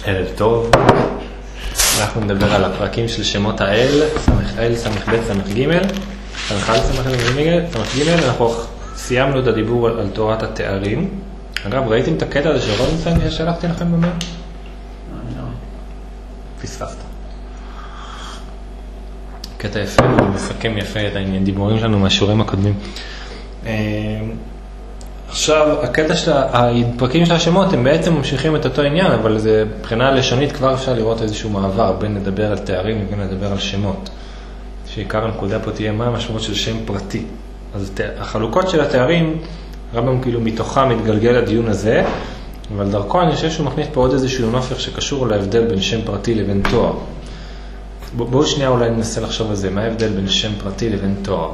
ערב טוב, אנחנו נדבר על הפרקים של שמות האל, סמ"ה, סמ"ב, סמ"ג, סמ"ח, סמ"ג, אנחנו סיימנו את הדיבור על תורת התארים. אגב, ראיתם את הקטע הזה של רובינסון ששלחתי לכם במייל? פספסת. קטע יפה, הוא מסכם יפה את העניין, דיבורים שלנו מהשיעורים הקודמים. עכשיו, הקטע של הפרקים של השמות הם בעצם ממשיכים את אותו עניין, אבל זה מבחינה לשונית כבר אפשר לראות איזשהו מעבר בין לדבר על תארים ובין לדבר על שמות. שעיקר הנקודה פה תהיה מה המשמעות של שם פרטי. אז החלוקות של התארים, רבם כאילו מתוכם מתגלגל הדיון הזה, אבל דרכו אני חושב שהוא מכניס פה עוד איזשהו נופך שקשור להבדל בין שם פרטי לבין תואר. בואו שנייה אולי ננסה לחשוב על זה, מה ההבדל בין שם פרטי לבין תואר?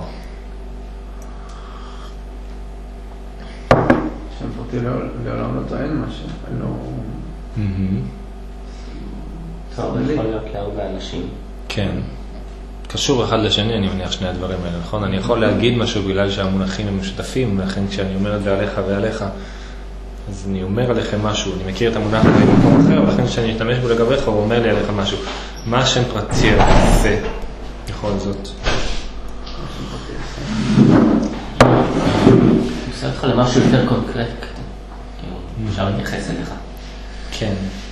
שם פרטי לעולם לא טוען משהו, לא... תואר יכול להיות להרבה אנשים. כן. קשור אחד לשני, אני מניח שני הדברים האלה, נכון? אני יכול להגיד משהו בגלל שהמונחים הם משותפים, ולכן כשאני אומר את זה עליך ועליך, אז אני אומר עליכם משהו, אני מכיר את המונח הזה במקום אחר, ולכן כשאני אשתמש בו לגביך, הוא אומר לי עליך משהו. מה השם פרטי הזה, בכל זאת? אני עושה אותך למשהו יותר קונקרט, אפשר להתייחס אליך. כן.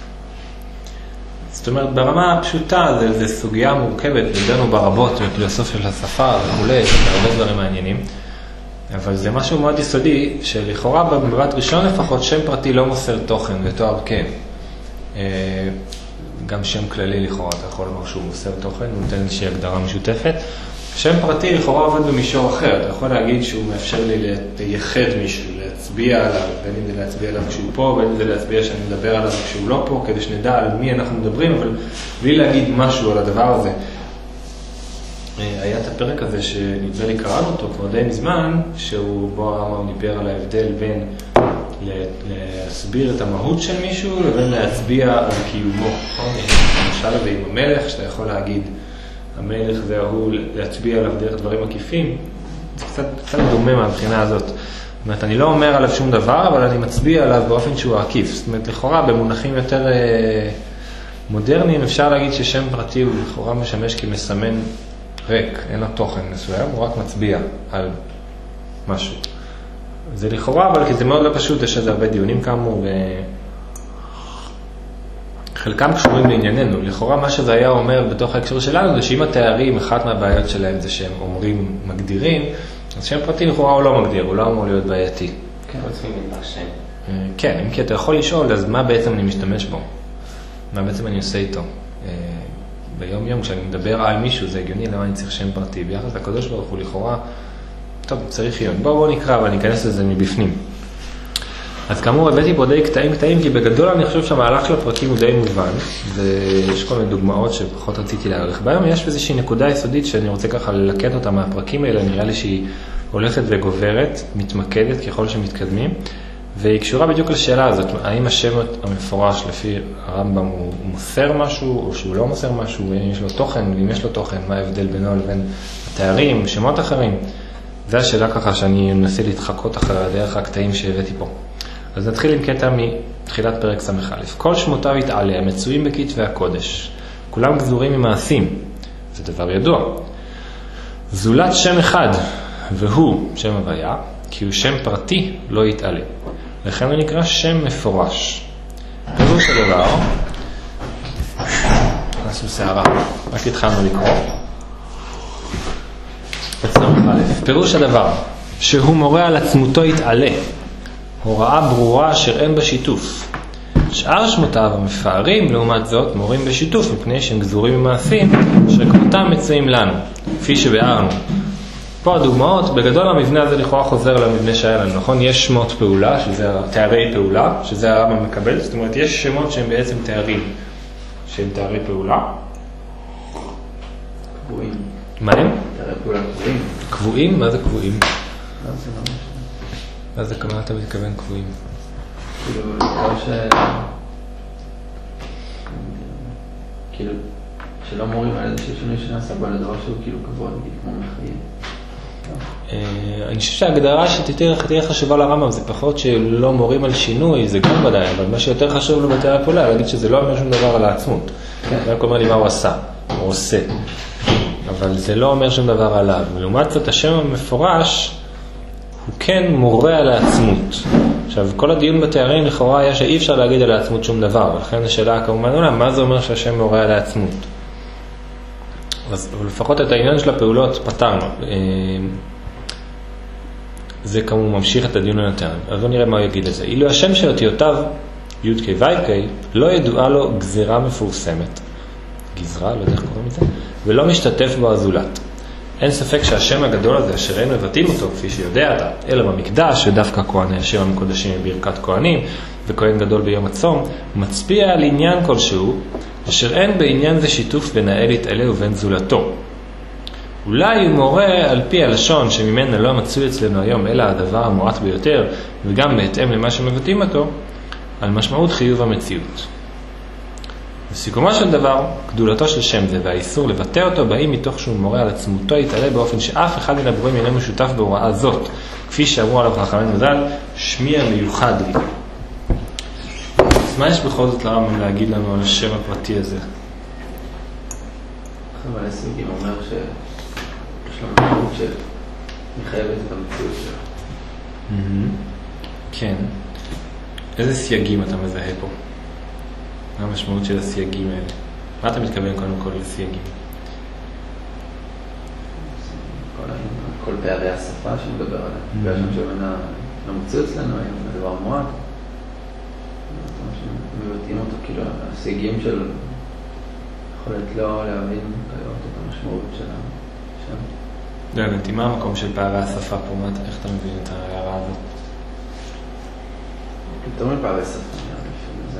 זאת אומרת, ברמה הפשוטה, זה סוגיה מורכבת, ודנו ברבות, בפילוסופיה של השפה וכו', הרבה דברים מעניינים, אבל זה משהו מאוד יסודי, שלכאורה במבט ראשון לפחות, שם פרטי לא מוסר תוכן, ותואר כן. גם שם כללי לכאורה, אתה יכול לומר שהוא מוסר תוכן, הוא נותן איזושהי הגדרה משותפת. שם פרטי לכאורה עובד במישור אחר, אתה יכול להגיד שהוא מאפשר לי לייחד מישהו, להצביע עליו, בין אם זה להצביע עליו כשהוא פה, בין אם זה להצביע שאני מדבר עליו כשהוא לא פה, כדי שנדע על מי אנחנו מדברים, אבל בלי להגיד משהו על הדבר הזה. היה את הפרק הזה שנדמה לי קראנו אותו כבר די מזמן, שבו הרמב"ם דיבר על ההבדל בין להסביר את המהות של מישהו לבין להצביע על קיומו. למשל הזה עם המלך, שאתה יכול להגיד המלך זה הוא להצביע עליו דרך דברים עקיפים, זה קצת דומה מהבחינה הזאת. זאת אומרת, אני לא אומר עליו שום דבר, אבל אני מצביע עליו באופן שהוא עקיף. זאת אומרת, לכאורה במונחים יותר מודרניים אפשר להגיד ששם פרטי הוא לכאורה משמש כמסמן ריק, אין לו תוכן מסוים, הוא רק מצביע על משהו. זה לכאורה, אבל כי זה מאוד לא פשוט, יש לזה הרבה דיונים כאמור, וחלקם קשורים לענייננו. לכאורה מה שזה היה אומר בתוך ההקשר שלנו, זה שאם התארים, אחת מהבעיות שלהם זה שהם אומרים, מגדירים, אז שם פרטי לכאורה הוא לא מגדיר, הוא לא אמור להיות בעייתי. כן, רוצים להתפרשם. כן, אם כי אתה יכול לשאול, אז מה בעצם אני משתמש בו? מה בעצם אני עושה איתו? ביום יום כשאני מדבר על מישהו, זה הגיוני, למה אני צריך שם פרטי? ביחס לקדוש ברוך הוא לכאורה, טוב, צריך עיון. בואו נקרא, אבל אני אכנס לזה מבפנים. אז כאמור, הבאתי פה די קטעים, כי בגדול אני חושב שהמהלך של הפרקים הוא די מובן, ויש כל מיני דוגמאות שפחות רציתי להעריך בהם. יש איזושהי נקודה יסודית שאני רוצה ככה ללקט אותה מהפרקים האלה, נראה לי שהיא הולכת וגוברת, מתמקדת ככל שמתקדמים, והיא קשורה בדיוק לשאלה הזאת, האם השם המפורש לפי הרמב"ם הוא מוסר משהו, או שהוא לא מוסר משהו, ואם יש לו תוכן, ואם יש לו תוכן, מה ההבדל בינו לבין התארים, שמות אחרים. זו השאלה ככה שאני מנסה להתחקות אחרי דרך הקטעים שהבאתי פה. אז נתחיל עם קטע מתחילת פרק סמ"א. כל שמותיו יתעלה, מצויים בכתבי הקודש. כולם גזורים ממעשים. זה דבר ידוע. זולת שם אחד, והוא שם הוויה, כי הוא שם פרטי לא יתעלה. לכן הוא נקרא שם מפורש. פירוש הדבר, נעשו שערה, רק התחלנו לקרוא. פירוש הדבר, שהוא מורה על עצמותו יתעלה. הוראה ברורה אשר אין בשיתוף. שאר שמותיו המפארים לעומת זאת מורים בשיתוף מפני שהם גזורים ממעשים שכמותם מצויים לנו, כפי שבארנו. פה הדוגמאות, בגדול המבנה הזה לכאורה חוזר למבנה שהיה לנו, נכון? יש שמות פעולה, שזה תארי פעולה, שזה הרמב"ם מקבל, זאת אומרת יש שמות שהם בעצם תארים, שהם תארי פעולה. קבועים. מה הם? תארי פעולה קבועים. קבועים? מה זה קבועים? לא, זה לא משהו. אז זה כמה אתה מתכוון קבועים? כאילו, שלא מורים על איזשהו שינוי שנעשה בו לדבר שהוא כאילו קבוע, נגיד כמו מחיים. אני חושב שההגדרה שתהיה חשובה לרמב"ם זה פחות שלא מורים על שינוי, זה גם ודאי, אבל מה שיותר חשוב לו בתיאור הפעולה, להגיד שזה לא אומר שום דבר על העצמות. זה רק אומר לי מה הוא עשה, הוא עושה. אבל זה לא אומר שום דבר עליו. ולעומת זאת, השם המפורש הוא כן מורה על העצמות. עכשיו, כל הדיון בתארים לכאורה היה שאי אפשר להגיד על העצמות שום דבר, ולכן השאלה כמובן עולה, מה זה אומר שהשם מורה על העצמות? אז לפחות את העניין של הפעולות פתרנו. זה כמובן ממשיך את הדיון הנתרם. אז בואו נראה מה הוא יגיד לזה. אילו השם של אותיותיו, י' כ' ו' כ', לא ידועה לו גזירה מפורסמת, גזרה, לא יודע איך קוראים לזה, ולא משתתף בו הזולת. אין ספק שהשם הגדול הזה, אשר אין מבטאים אותו, כפי שיודע אתה, אלא במקדש, שדווקא כהן הישיר המקודשים בברכת כהנים, וכהן גדול ביום הצום, מצביע על עניין כלשהו, אשר אין בעניין זה שיתוף בין האל יתעלה ובין זולתו. אולי הוא מורה על פי הלשון שממנה לא מצוי אצלנו היום, אלא הדבר המועט ביותר, וגם בהתאם למה שמבטאים אותו, על משמעות חיוב המציאות. בסיכומו של דבר, גדולתו של שם זה והאיסור לבטא אותו באים מתוך שהוא מורה על עצמותו יתעלה באופן שאף אחד מן הברואים איננו שותף בהוראה זאת, כפי שאמרו עליו חכמינו ז"ל, שמי המיוחד לי. אז מה יש בכל זאת לרמב"ם להגיד לנו על השם הפרטי הזה? אבל הסוגים אומר שיש לו משמעות שמחייבת את המציאות שלו. כן. איזה סייגים אתה מזהה פה? מה המשמעות של הסייגים האלה? מה אתה מתכוון קודם כל לסייגים? כל פערי השפה שמדבר עליה. בגלל שמנה לא מוציא אצלנו היום, זה דבר מועט. מבטאים אותו כאילו, הסייגים של יכולת לא להבין את המשמעות של השם. לא הבנתי, מה המקום של פערי השפה פה? איך אתה מבין את ההערה הזאת? יותר מפערי שפה, זה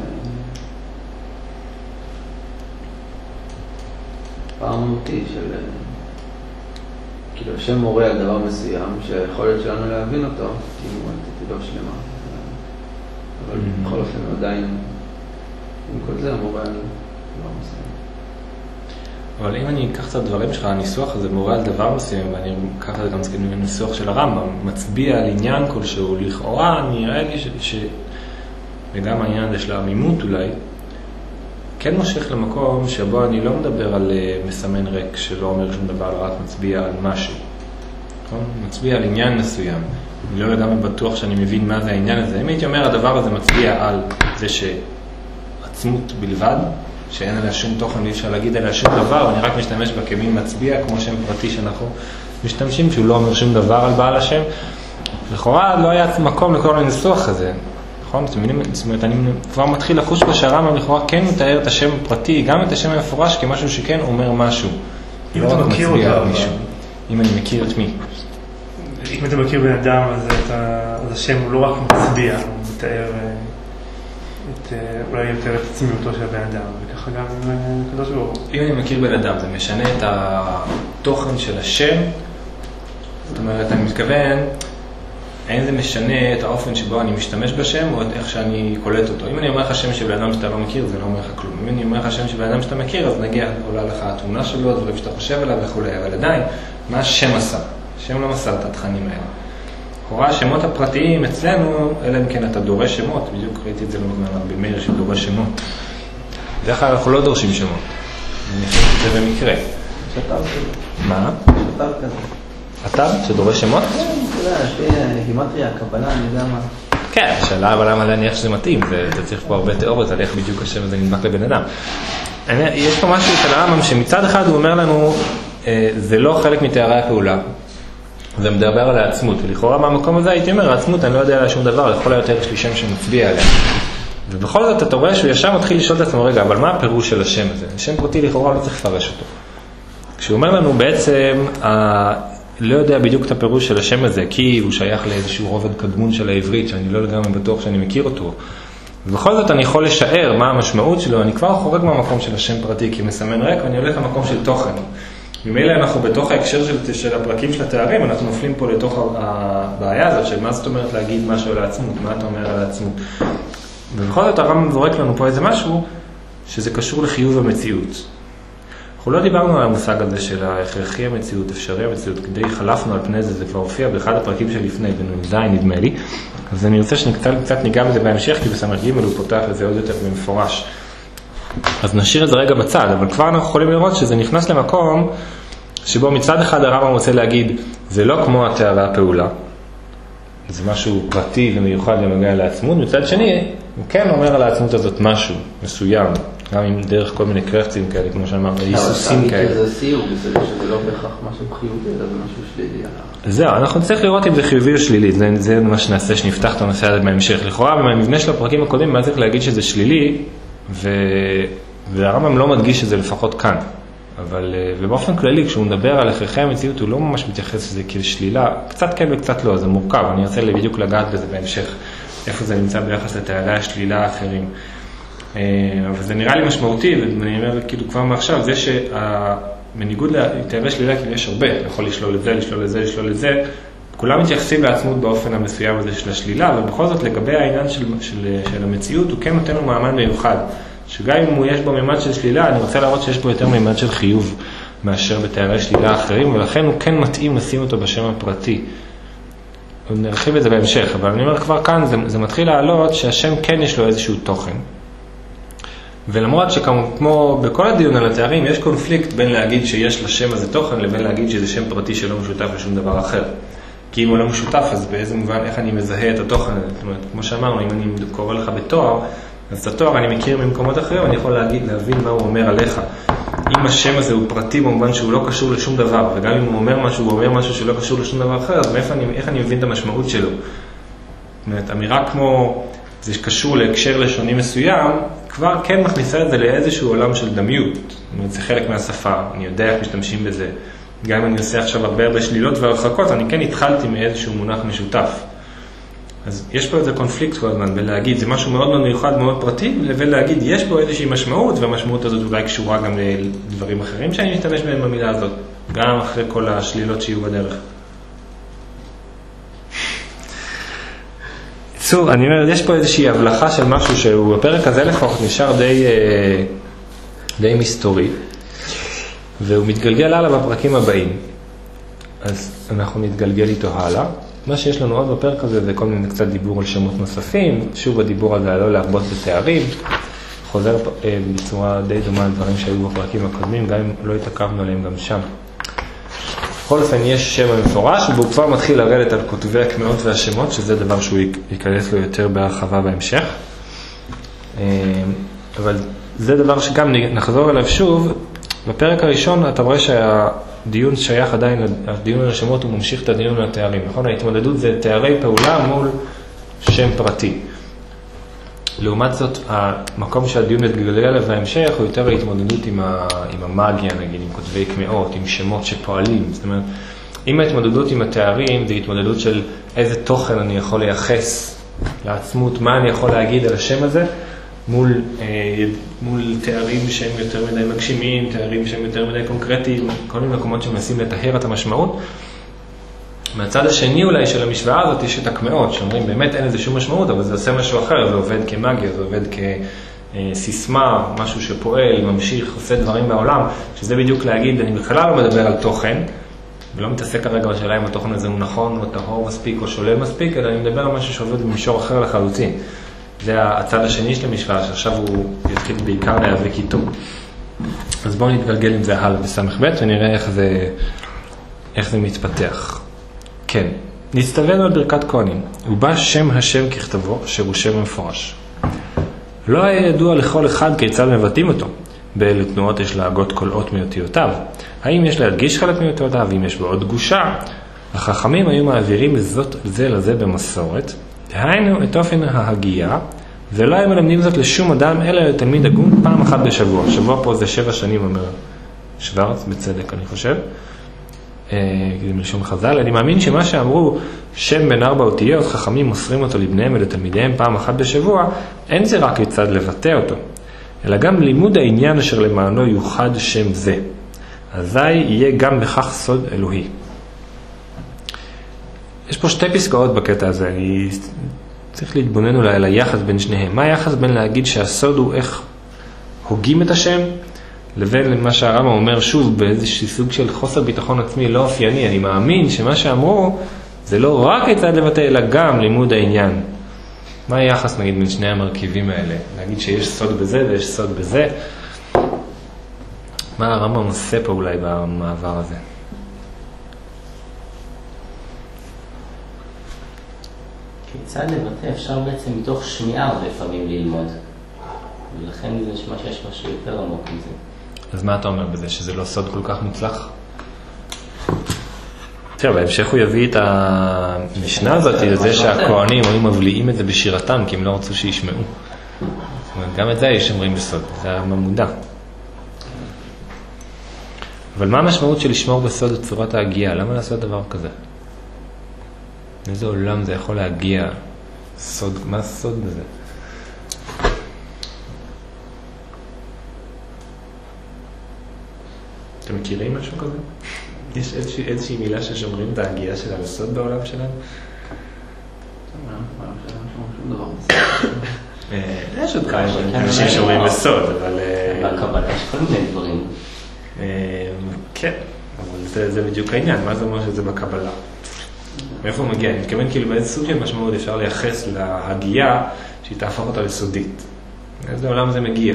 פער מהותי של כאילו השם מורה על דבר מסוים שהיכולת שלנו להבין אותו היא לא שלמה, אבל בכל אופן עדיין עם כל זה מורה על דבר מסוים. אבל אם אני אקח את הדברים שלך, הניסוח הזה מורה על דבר מסוים, ואני אקח את זה גם הניסוח של הרמב"ם, מצביע על עניין כלשהו, לכאורה נראה לי וגם העניין הזה של העמימות אולי, כן מושך למקום שבו אני לא מדבר על מסמן ריק שלא אומר שום דבר, רק מצביע על משהו. מצביע על עניין מסוים. אני לא לגמרי בטוח שאני מבין מה זה העניין הזה. אם הייתי אומר, הדבר הזה מצביע על זה שעצמות בלבד, שאין עליה שום תוכן, אי אפשר להגיד עליה שום דבר, ואני רק משתמש בה כמין מצביע, כמו שם פרטי שאנחנו משתמשים, שהוא לא אומר שום דבר על בעל השם. לכאורה לא היה מקום לכל הניסוח הזה. נכון? זאת אומרת, אני כבר מתחיל לחוש בשרם, לכאורה כן מתאר את השם הפרטי, גם את השם המפורש, כמשהו שכן אומר משהו. אם אתה מכיר אותו, אם אני מכיר את מי? אם אתה מכיר בן אדם, אז השם הוא לא רק מצביע, הוא מתאר אולי יותר את עצמיותו של בן אדם, וככה גם קדוש ברוך הוא. אם אני מכיר בן אדם, זה משנה את התוכן של השם, זאת אומרת, אני מתכוון, האם זה משנה את האופן שבו אני משתמש בשם, או את איך שאני קולט אותו. אם אני אומר לך שם של בן אדם שאתה לא מכיר, זה לא אומר לך כלום. אם אני אומר לך שם של בן אדם שאתה מכיר, אז נגיע, עולה לך התמונה שלו, דברים שאתה חושב עליו וכו'. אבל עדיין, מה השם עשה? השם לא מסר את התכנים האלה. לכאורה, השמות הפרטיים אצלנו, אלא אם כן אתה דורש שמות, בדיוק ראיתי את זה לא מזמן, במאיר שדורש שמות. בדרך כלל אנחנו לא דורשים שמות. אני חושב שזה במקרה. שטר כזה. מה? שטר כזה. אתה שדורש שמות? כן, אתה יודע, לפי גימטריה, הקבלה, אני יודע מה. כן, השאלה אבל למה להניח שזה מתאים, אתה צריך פה הרבה תיאוריות על איך בדיוק השם הזה נדבק לבן אדם. יש פה משהו של הרמב"ם שמצד אחד הוא אומר לנו, זה לא חלק מתארי הפעולה, זה מדבר על העצמות, ולכאורה מהמקום הזה הייתי אומר, העצמות אני לא יודע עליה שום דבר, לכל היותר יש לי שם שמצביע עליה. ובכל זאת אתה רואה שהוא ישר מתחיל לשאול את עצמו, רגע, אבל מה הפירוש של השם הזה? השם פרטי לכאורה לא צריך לפרש אותו. כשהוא אומר לנו בעצם, לא יודע בדיוק את הפירוש של השם הזה, כי הוא שייך לאיזשהו רובד קדמון של העברית, שאני לא לגמרי בטוח שאני מכיר אותו. ובכל זאת אני יכול לשער מה המשמעות שלו, אני כבר חורג מהמקום של השם פרטי, כי מסמן ריק, ואני הולך למקום של תוכן. ממילא אנחנו בתוך ההקשר של הפרקים של התארים, אנחנו נופלים פה לתוך הבעיה הזאת, של מה זאת אומרת להגיד משהו על העצמות, מה אתה אומר על העצמות. ובכל זאת הרמב"ם זורק לנו פה איזה משהו, שזה קשור לחיוב המציאות. אנחנו לא דיברנו על המושג הזה של ההכרחי המציאות, אפשרי המציאות, כדי חלפנו על פני זה, זה כבר הופיע באחד הפרקים שלפני, בנ"ז נדמה לי, אז אני רוצה שקצת ניגע בזה בהמשך, כי בסמ"ג הוא פותח לזה עוד יותר במפורש. אז נשאיר את זה רגע בצד, אבל כבר אנחנו יכולים לראות שזה נכנס למקום שבו מצד אחד הרמב"ם רוצה להגיד, זה לא כמו התארה הפעולה, זה משהו פרטי ומיוחד למגע לעצמות, מצד שני, הוא כן אומר על העצמות הזאת משהו מסוים, גם אם דרך כל מיני קרחצים כאלה, כמו שאמר, היסוסים כאלה. זה סיור, שזה לא בהכרח משהו חיובי, אלא זה משהו שלילי. זהו, אנחנו צריך לראות אם זה חיובי או שלילי, זה מה שנעשה, שנפתח את הנושא הזה בהמשך. לכאורה, במבנה של הפרקים הקודמים, מה צריך להגיד שזה שלילי, והרמב"ם לא מדגיש את זה לפחות כאן. אבל באופן כללי, כשהוא מדבר על הכרחי המציאות, הוא לא ממש מתייחס לזה כשלילה, קצת כן וקצת לא, זה מורכב, אני רוצה בדיוק לגעת בזה בהמשך, איפה זה נמצא ביחס לתארי השלילה האחרים. אבל זה נראה לי משמעותי, ואני אומר כאילו כבר מעכשיו, זה שבניגוד לתארי שלילה, כאילו יש הרבה, יכול לשלול את זה, לשלול את זה, לשלול את זה, כולם מתייחסים לעצמות באופן המסוים הזה של השלילה, אבל בכל זאת לגבי העניין של המציאות, הוא כן נותן לו מעמד מיוחד. שגם אם יש בו מימד של שלילה, אני רוצה להראות שיש בו יותר מימד של חיוב מאשר בתארי שלילה האחרים, ולכן הוא כן מתאים לשים אותו בשם הפרטי. נרחיב את זה בהמשך, אבל אני אומר כבר כאן, זה מתחיל לעלות שהשם כן יש לו איזשהו תוכן. ולמרות שכמו בכל הדיון על התארים, יש קונפליקט בין להגיד שיש לשם הזה תוכן, לבין להגיד שזה שם פרטי שלא משותף לשום דבר אחר. כי אם הוא לא משותף, אז באיזה מובן, איך אני מזהה את התוכן? זאת אומרת, כמו שאמרנו, אם אני קורא לך בתואר, אז את התואר אני מכיר ממקומות אחרים, אני יכול להבין מה הוא אומר עליך. אם השם הזה הוא פרטי במובן שהוא לא קשור לשום דבר, וגם אם הוא אומר משהו שלא קשור לשום דבר אחר, אז איך אני מבין את המשמעות שלו? זאת אומרת, אמירה כמו זה קשור להקשר לשוני מסוים, כבר כן מכניסה את זה לאיזשהו עולם של דמיות. זאת אומרת, זה חלק מהשפה, אני יודע איך משתמשים בזה. גם אם אני עושה עכשיו הרבה שלילות והרחקות, אני כן התחלתי מאיזשהו מונח משותף. אז יש פה איזה קונפליקט כל הזמן, ולהגיד, זה משהו מאוד מאוד מיוחד, מאוד פרטי, ולהגיד, יש פה איזושהי משמעות, והמשמעות הזאת אולי קשורה גם לדברים אחרים שאני משתמש בהם במילה הזאת, גם אחרי כל השלילות שיהיו בדרך. צור, אני אומר, יש פה איזושהי הבלחה של משהו שהוא בפרק הזה לפחות נשאר די מסתורי, והוא מתגלגל הלאה בפרקים הבאים. אז אנחנו נתגלגל איתו הלאה. מה שיש לנו עוד בפרק הזה זה כל מיני קצת דיבור על שמות נוספים, שוב הדיבור הזה לא להרבות בתארים, חוזר בצורה די דומה לדברים שהיו בפרקים הקודמים, גם אם לא התעכבנו עליהם גם שם. בכל אופן יש שם המפורש, והוא כבר מתחיל לרדת על כותבי הקמאות והשמות, שזה דבר שהוא ייכנס לו יותר בהרחבה בהמשך. אבל זה דבר שגם נחזור אליו שוב. בפרק הראשון אתה רואה שהדיון שייך עדיין, הדיון על השמות הוא ממשיך את הדיון על התארים, נכון? ההתמודדות זה תארי פעולה מול שם פרטי. לעומת זאת, המקום שהדיון מתגלגל עליו בהמשך הוא יותר ההתמודדות עם המאגיה, נגיד, עם כותבי קמאות, עם שמות שפועלים. זאת אומרת, אם ההתמודדות עם התארים זה התמודדות של איזה תוכן אני יכול לייחס לעצמות, מה אני יכול להגיד על השם הזה, מול תארים שהם יותר מדי מגשימים, תארים שהם יותר מדי קונקרטיים, כל מיני מקומות שמנסים לטהר את המשמעות. מהצד השני אולי של המשוואה הזאת יש את הקמאות, שאומרים באמת אין לזה שום משמעות, אבל זה עושה משהו אחר, זה עובד כמאגיה, זה עובד כסיסמה, משהו שפועל, ממשיך, עושה דברים בעולם, שזה בדיוק להגיד, אני בכלל לא מדבר על תוכן, ולא מתעסק כרגע בשאלה אם התוכן הזה הוא נכון או טהור מספיק או שולל מספיק, אלא אני מדבר על משהו שעובד במישור אחר לחלוטין. זה הצד השני של המשוואה, שעכשיו הוא יתחיל בעיקר להיאבק איתו. אז בואו נתגלגל עם זה הלאה בסמך ב' ונראה איך זה מתפתח. כן, נצטווינו על ברכת כהנים, ובא שם השם ככתבו, אשר הוא שם מפורש. לא היה ידוע לכל אחד כיצד מבטאים אותו. באילו תנועות יש להגות כל אות מאותיותיו. האם יש להדגיש חלק מאותיותיו, אם יש בו עוד גושה. החכמים היו מעבירים זה לזה במסורת, דהיינו את אופן ההגייה, ולא היו מלמדים זאת לשום אדם, אלא לתלמיד הגון פעם אחת בשבוע. שבוע פה זה 7 שנים, אומר שוורץ, בצדק אני חושב. מלשון חז"ל, אני מאמין שמה שאמרו שם בין 4 אותיות, חכמים מוסרים אותו לבניהם ולתלמידיהם פעם אחת בשבוע, אין זה רק כיצד לבטא אותו, אלא גם לימוד העניין אשר למענו יוחד שם זה. אזי יהיה גם בכך סוד אלוהי. יש פה 2 פסקאות בקטע הזה, צריך להתבונן אולי על היחס בין שניהם. מה היחס בין להגיד שהסוד הוא איך הוגים את השם, לבין מה שהרמב"ם אומר שוב באיזשהו סוג של חוסר ביטחון עצמי לא אופייני. אני מאמין שמה שאמרו זה לא רק כיצד לבטא אלא גם לימוד העניין. מה היחס נגיד בין שני המרכיבים האלה? להגיד שיש סוד בזה ויש סוד בזה. מה הרמב"ם עושה פה אולי במעבר הזה? כיצד לבטא אפשר בעצם מתוך שמיעה הרבה פעמים ללמוד. ולכן זה מה שיש משהו יותר עמוק מזה. אז מה אתה אומר בזה? שזה לא סוד כל כך מוצלח? תראה, בהמשך הוא יביא את המשנה הזאת לזה שהכהנים היו מבליעים את זה בשירתם, כי הם לא רצו שישמעו. זאת אומרת, גם את זה יש אומרים בסוד, זה היה ממודע. אבל מה המשמעות של לשמור בסוד את צורת ההגיעה? למה לעשות דבר כזה? מאיזה עולם זה יכול להגיע? סוד, מה הסוד בזה? אתם מכירים משהו כזה? יש איזושהי מילה ששומרים את ההגיעה שלה בסוד בעולם שלנו? יש עוד כמה אנשים שומרים בסוד, אבל... בקבלה יש כל מיני דברים. כן, אבל זה בדיוק העניין. מה זה אומר שזה בקבלה? מאיפה הוא מגיע? אני מתכוון כאילו באיזה סוג של משמעות אפשר לייחס להגיעה שהיא תהפוך אותה לסודית. איזה עולם זה מגיע?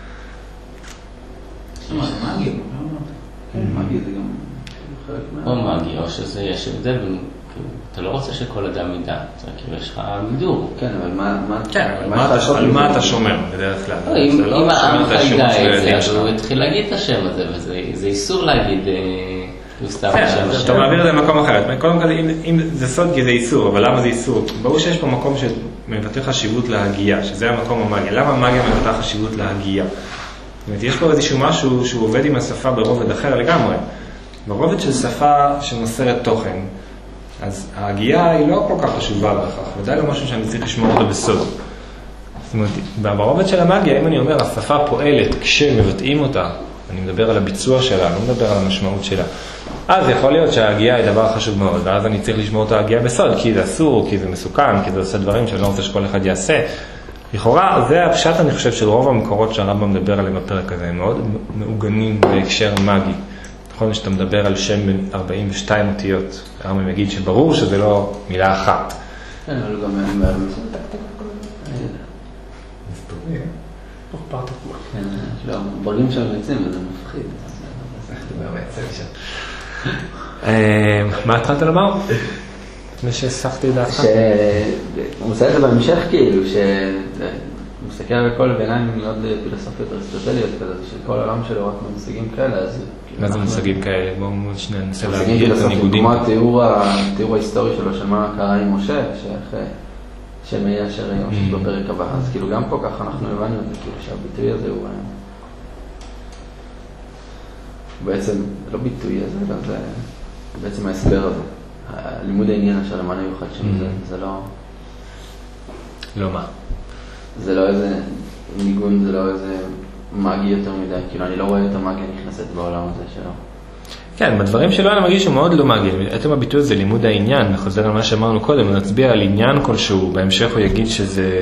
מגי, מגי זה גם חלק מה... או מגי, או שזה יש הבדל, אתה לא רוצה שכל אדם ידע, כאילו יש לך מידור. כן, אבל מה... על מה אתה שומר בדרך כלל? אם העם ידע את זה, אז הוא התחיל להגיד את השם הזה, וזה איסור להגיד סתם השם הזה. אתה מעביר את זה למקום אחר. קודם כל, אם זה סוד כי זה איסור, אבל למה זה איסור? ברור שיש פה מקום שמבטא חשיבות להגיעה, שזה המקום המגיה. למה המגיה מבטא חשיבות להגיעה? זאת אומרת, יש פה איזשהו משהו שהוא עובד עם השפה ברובד אחר לגמרי. ברובד של שפה שמוסרת תוכן, אז ההגיעה היא לא כל כך חשובה לכך, ודאי לא משהו שאני צריך לשמור אותו בסוד. זאת אומרת, ברובד של המגיה, אם אני אומר, השפה פועלת כשמבטאים אותה, אני מדבר על הביצוע שלה, אני לא מדבר על המשמעות שלה. אז יכול להיות שההגיעה היא דבר חשוב מאוד, ואז אני צריך לשמור את ההגיעה בסוד, כי זה אסור, כי זה מסוכן, כי זה עושה דברים שאני לא רוצה שכל אחד יעשה. לכאורה, זה הפשט, אני חושב, של רוב המקורות שהרמב"ם מדבר עליהם בפרק הזה, הם מאוד מעוגנים בהקשר מגי. נכון שאתה מדבר על שם בין 42 אותיות, הרמב"ם יגיד שברור שזה לא מילה אחת. כן, אבל גם הם ברגעים שם יוצאים, וזה מפחיד. מה התחלת לומר? לפני שהסחתי דעתך? שהוא עושה את זה בהמשך כאילו, שהוא מסתכל על כל בעיניים מאוד פילוסופיות אריסטוטליות כזה, שכל העולם שלו רק ממושגים כאלה, אז... מה זה מושגים כאלה? בואו שניה ננסה להגיד את הניגודים. כמו התיאור ההיסטורי שלו, של מה קרה עם משה, שם יהיה אשר ימשיך בפרק הבא. אז כאילו גם פה ככה אנחנו הבנו את זה, כאילו שהביטוי הזה הוא בעצם לא ביטוי הזה, אלא זה בעצם ההסבר הזה. לימוד העניין אשר למען מיוחד שם, זה לא... לא מה? זה לא איזה ניגון, זה לא איזה מגי יותר מדי, כאילו אני לא רואה את המגי נכנסת בעולם הזה שלו. כן, בדברים שלו אני מרגיש שהוא מאוד לא מגי. עצם הביטוי הזה לימוד העניין, וחוזר על מה שאמרנו קודם, נצביע על עניין כלשהו, בהמשך הוא יגיד שזה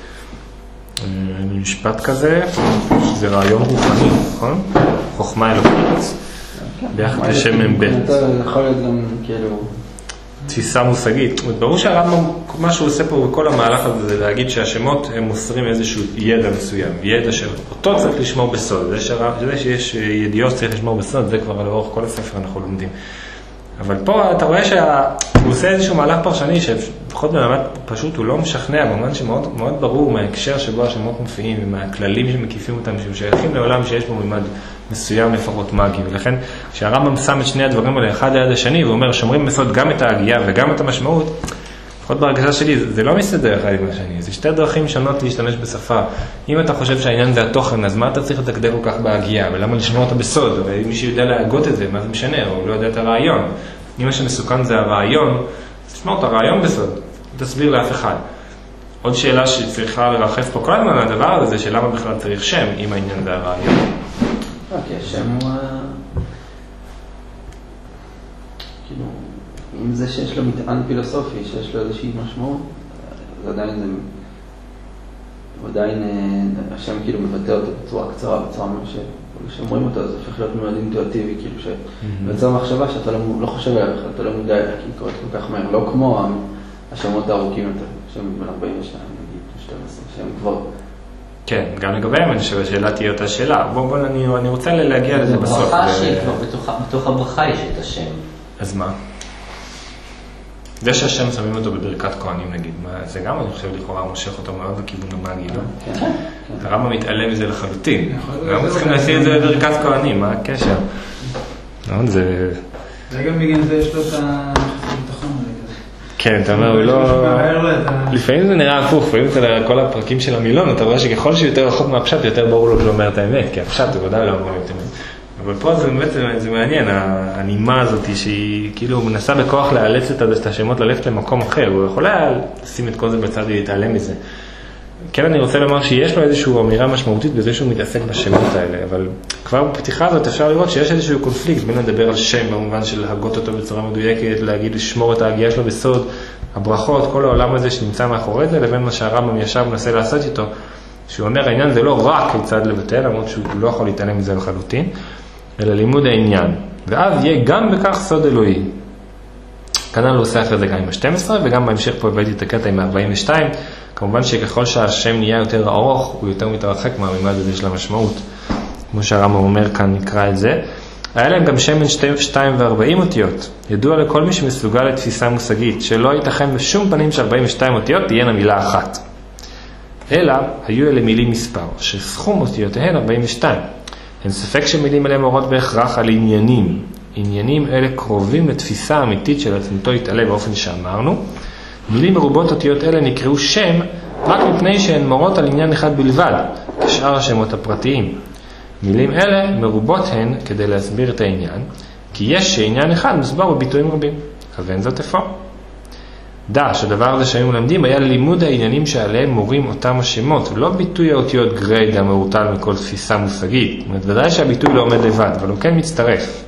משפט כזה, שזה רעיון רוחני, נכון? חוכמה אלוקית, ביחד לשם מבט. זה יכול להיות גם כאילו... תפיסה מושגית. ברור שהרמב"ם, מה שהוא עושה פה בכל המהלך הזה, זה להגיד שהשמות הם מוסרים איזשהו ידע מסוים, ידע שאותו צריך לשמור בסוד. זה שיש ידיעות צריך לשמור בסוד, זה כבר לאורך כל הספר אנחנו לומדים. אבל פה אתה רואה שהוא עושה איזשהו מהלך פרשני, שלפחות במעמד פשוט הוא לא משכנע, במובן שמאוד מאוד ברור מההקשר שבו השמות מופיעים, ומהכללים שמקיפים אותם, שהם שייכים לעולם שיש בו מימד מסוים לפחות מגי. ולכן כשהרמב"ם שם את שני הדברים האלה אחד ליד השני, והוא אומר שומרים בסוד גם את ההגייה וגם את המשמעות, לפחות בהרגשה שלי זה לא מסתדר אחד עם השני, זה שתי דרכים שונות להשתמש בשפה. אם אתה חושב שהעניין זה התוכן, אז מה אתה צריך לדקדק כל כך בהגייה, ולמה לשמור אותה בסוד? הרי מישהו יודע להגות את זה, מה זה משנה? הוא לא יודע את הרעיון. אם מה שמסוכן זה הרעיון, אז תשמור את הרעיון בסוד, תסביר לאף אחד. עוד שאלה שצריכה לרחף פה כל הזמן על הדבר הזה, זה שלמה בכלל צריך שם, אם העניין זה הרעיון. אוקיי, השם הוא... כאילו, אם זה שיש לו מטען פילוסופי, שיש לו איזושהי משמעות, זה עדיין עדיין השם כאילו מבטא אותו בצורה קצרה, בצורה שאומרים אותו, זה הופך להיות מאוד אינטואיטיבי, כאילו שבעצם מחשבה שאתה לא חושב עליה בכלל, אתה לא מודע אליה, כי היא קוראת כל כך מהר, לא כמו השמות הארוכים יותר, שם בין 42, נגיד, 12, שהם כבר... כן, גם לגביהם אני חושב, השאלה תהיה אותה שאלה. בוא, אני רוצה להגיע לזה בסוף. ברכה שהיא כבר בתוך הברכה יש את השם. אז מה? זה שהשם שמים אותו בברכת כהנים נגיד, זה גם אני חושב לכאורה מושך אותו מאוד לכיוון המאגי, לא? כן. הרמב"ם מתעלם מזה לחלוטין. אנחנו צריכים לשים את זה בברכת כהנים, מה הקשר? זה... וגם בגלל זה יש לו את הביטחון. כן, אתה אומר, הוא לא... לפעמים זה נראה הפוך, לפעמים אתה כל הפרקים של המילון, אתה רואה שככל שיותר רחוק מהפשט, יותר ברור לו שהוא אומר את האמת, כי הפשט הוא ודאי לא אומר את האמת. אבל פה זה באמת, זה מעניין, הנימה הזאת שהיא כאילו מנסה בכוח לאלץ את השמות ללכת למקום אחר, הוא יכול היה לשים את כל זה בצד ולהתעלם מזה. כן, אני רוצה לומר שיש לו איזושהי אמירה משמעותית בזה שהוא מתעסק בשמות האלה, אבל כבר בפתיחה הזאת אפשר לראות שיש איזשהו קונפליקט בין לדבר על שם במובן של להגות אותו בצורה מדויקת, להגיד לשמור את ההגיעה שלו בסוד, הברכות, כל העולם הזה שנמצא מאחורי זה, לבין מה שהרמב"ם ישר מנסה לעשות איתו, שהוא אומר העניין זה לא רק כיצד לבטל, למרות שהוא לא יכול להתעלם מזה לחלוטין, אלא לימוד העניין, ואז יהיה גם בכך סוד אלוהי. כנ"ל הוא עושה אחרי זה גם עם ה-12, וגם בהמשך פה הבאתי את הקטע עם ה-42, כמובן שככל שהשם נהיה יותר ארוך, הוא יותר מתרחק מהמימד הזה של המשמעות. כמו שהרמב"ם אומר כאן, נקרא את זה. היה להם גם שם בין 2 ו-40 אותיות. ידוע לכל מי שמסוגל לתפיסה מושגית, שלא ייתכן בשום פנים ש-42 אותיות תהיינה מילה אחת. אלא היו אלה מילים מספר, שסכום אותיותיהן 42. אין ספק שמילים אלה מורות בהכרח על עניינים. עניינים אלה קרובים לתפיסה אמיתית של עצמתו יתעלה באופן שאמרנו. מילים מרובות אותיות אלה נקראו שם רק מפני שהן מורות על עניין אחד בלבד, כשאר השמות הפרטיים. מילים אלה מרובות הן כדי להסביר את העניין, כי יש שעניין אחד מוסבר בביטויים רבים. אז אין זאת איפה. דע שהדבר הזה שהיינו מלמדים היה לימוד העניינים שעליהם מורים אותם השמות, לא ביטוי האותיות גריידה מרוטל מכל תפיסה מושגית. ודאי שהביטוי לא עומד לבד, אבל הוא כן מצטרף.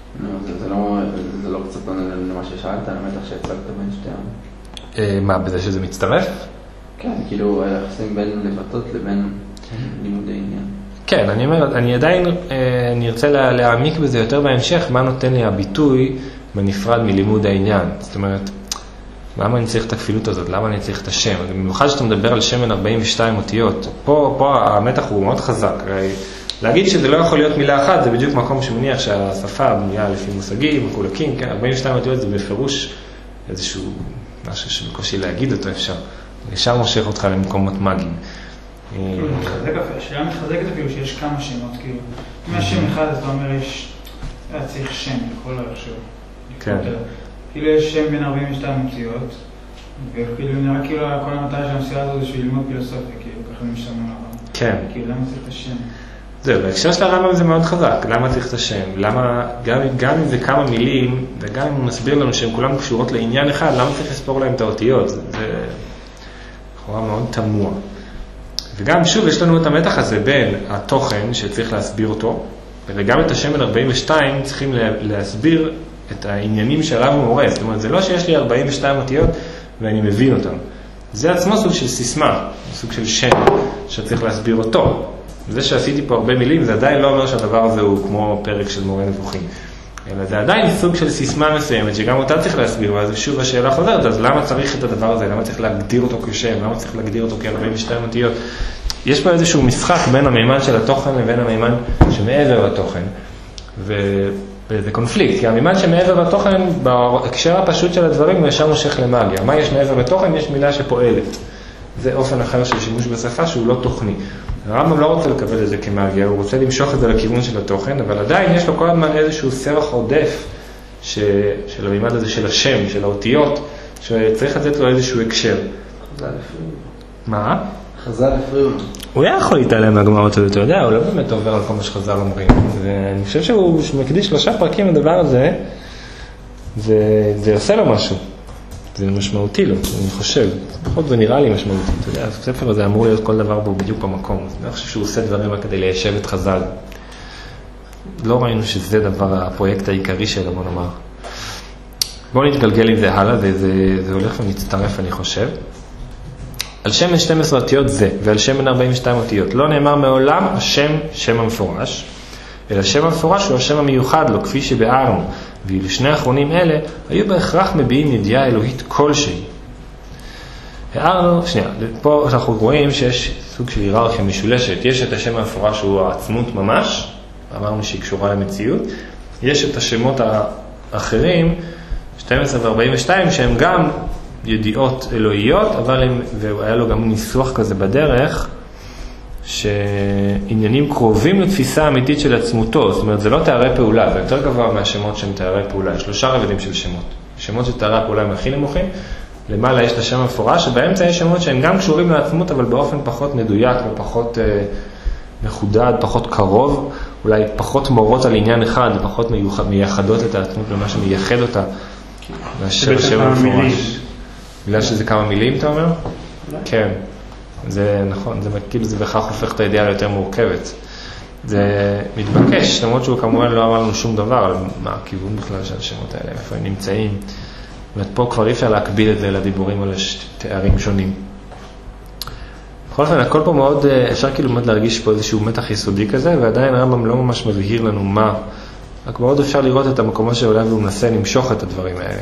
זה לא קצת למה ששאלת, אני מתח שהצגת בין שתיהם. מה, בזה שזה מצטרף? כן, כאילו היחסים בין לבטות לבין לימוד העניין. כן, אני אומר, אני עדיין נרצה להעמיק בזה יותר בהמשך, מה נותן לי הביטוי בנפרד מלימוד העניין. זאת אומרת, למה אני צריך את הכפילות הזאת? למה אני צריך את השם? במיוחד שאתה מדבר על שם בין 42 אותיות. פה המתח הוא מאוד חזק. להגיד שזה לא יכול להיות מילה אחת, זה בדיוק מקום שמניח שהשפה בנויה לפי מושגים, מחולקים, כן? 42 אותיות זה בפירוש איזשהו משהו שבקושי להגיד אותו אפשר. ישר מושך אותך למקומות מאגיים. השאלה מתחזקת אפילו שיש כמה שמות, כאילו. אם יש שם אחד, אתה אומר, היה צריך שם לכל הרשו. כן. כאילו יש שם בין 42 אותיות, וכאילו נראה כאילו כל המטרה של המסירה הזו זה שהוא ללמוד פילוסופיה, כאילו, ככה נמשלנו לעולם. כן. כאילו, למה צריך את השם? זהו, בהקשר של הרמב"ם זה מאוד חזק. למה צריך את השם? למה, גם אם זה כמה מילים, וגם אם הוא מסביר לנו שהן כולן קשורות לעניין אחד, למה צריך לספור להם את האותיות? זה לכאורה מאוד תמוה. וגם שוב יש לנו את המתח הזה בין התוכן שצריך להסביר אותו, וגם את השם בין 42 צריכים להסביר את העניינים שעליו הוא מורה. זאת אומרת, זה לא שיש לי 42 אותיות ואני מבין אותם. זה עצמו סוג של סיסמה, סוג של שם שצריך להסביר אותו. זה שעשיתי פה הרבה מילים, זה עדיין לא אומר שהדבר הזה הוא כמו פרק של מורה נבוכים. אלא זה עדיין סוג של סיסמה מסוימת, שגם אותה צריך להסביר, ואז שוב השאלה חוזרת, אז למה צריך את הדבר הזה? למה צריך להגדיר אותו כשם? למה צריך להגדיר אותו כ-42 אותיות? יש פה איזשהו משחק בין המימן של התוכן לבין המימן שמעבר לתוכן. וזה קונפליקט, כי המימן שמעבר לתוכן, בהקשר הפשוט של הדברים, הוא ישר מושך למאגיה. מה יש מעבר לתוכן? יש מילה שפועלת. זה אופן אחר של שימוש בשפה שהוא לא תוכני. הרמב"ם לא רוצה לקבל את זה כמאגיה, הוא רוצה למשוך את זה לכיוון של התוכן, אבל עדיין יש לו כל הזמן איזשהו סרח עודף של המימד הזה של השם, של האותיות, שצריך לתת לו איזשהו הקשר. חז"ל הפריעו. מה? חז"ל הפריעו. הוא היה יכול להתעלם מהגמרות הזה, אתה יודע, הוא לא באמת עובר על כל מה שחז"ל אומרים. ואני חושב שהוא מקדיש 3 פרקים לדבר הזה, זה עושה לו משהו. זה משמעותי לו, אני חושב. לפחות זה נראה לי משמעותי. אתה יודע, הספר הזה אמור להיות כל דבר בו בדיוק במקום. אני חושב שהוא עושה דברים כדי ליישב את חז"ל. לא ראינו שזה דבר, הפרויקט העיקרי שלו, בוא נאמר. בואו נתגלגל עם זה הלאה, זה הולך ומצטרף, אני חושב. על שמן 12 אותיות זה ועל שמן 42 אותיות לא נאמר מעולם השם שם המפורש, אלא שם המפורש הוא השם המיוחד לו, כפי שבארנו, ואילו שני האחרונים אלה היו בהכרח מביעים ידיעה אלוהית כלשהי. הערנו, שנייה, פה אנחנו רואים שיש סוג של היררכיה משולשת. יש את השם המפורש שהוא העצמות ממש, אמרנו שהיא קשורה למציאות. יש את השמות האחרים, 12 ו-42, שהם גם ידיעות אלוהיות, אבל והיה לו גם ניסוח כזה בדרך, שעניינים קרובים לתפיסה האמיתית של עצמותו. זאת אומרת, זה לא תארי פעולה, זה יותר גבוה מהשמות שהם תארי פעולה. יש 3 רבדים של שמות. שמות של תארי הפעולה הם הכי נמוכים. למעלה יש את השם המפורש, שבאמצע יש שמות שהם גם קשורים לעצמות, אבל באופן פחות מדויק ופחות מחודד, פחות קרוב, אולי פחות מורות על עניין אחד, פחות מייחדות את העצמות למה שמייחד אותה, מאשר שם המפורש. בגלל שזה כמה מילים, אתה אומר? כן, זה נכון, זה כאילו זה בכך הופך את הידיעה ליותר מורכבת. זה מתבקש, למרות שהוא כמובן לא אמר לנו שום דבר על מה הכיוון בכלל של השמות האלה, איפה הם נמצאים. ואת פה כבר אי אפשר להקביל את זה לדיבורים על תארים שונים. בכל אופן, הכל פה מאוד, אפשר כאילו מאוד להרגיש פה איזשהו מתח יסודי כזה, ועדיין הרמב"ם לא ממש מבהיר לנו מה. רק מאוד אפשר לראות את המקומות שאולי הוא מנסה למשוך את הדברים האלה.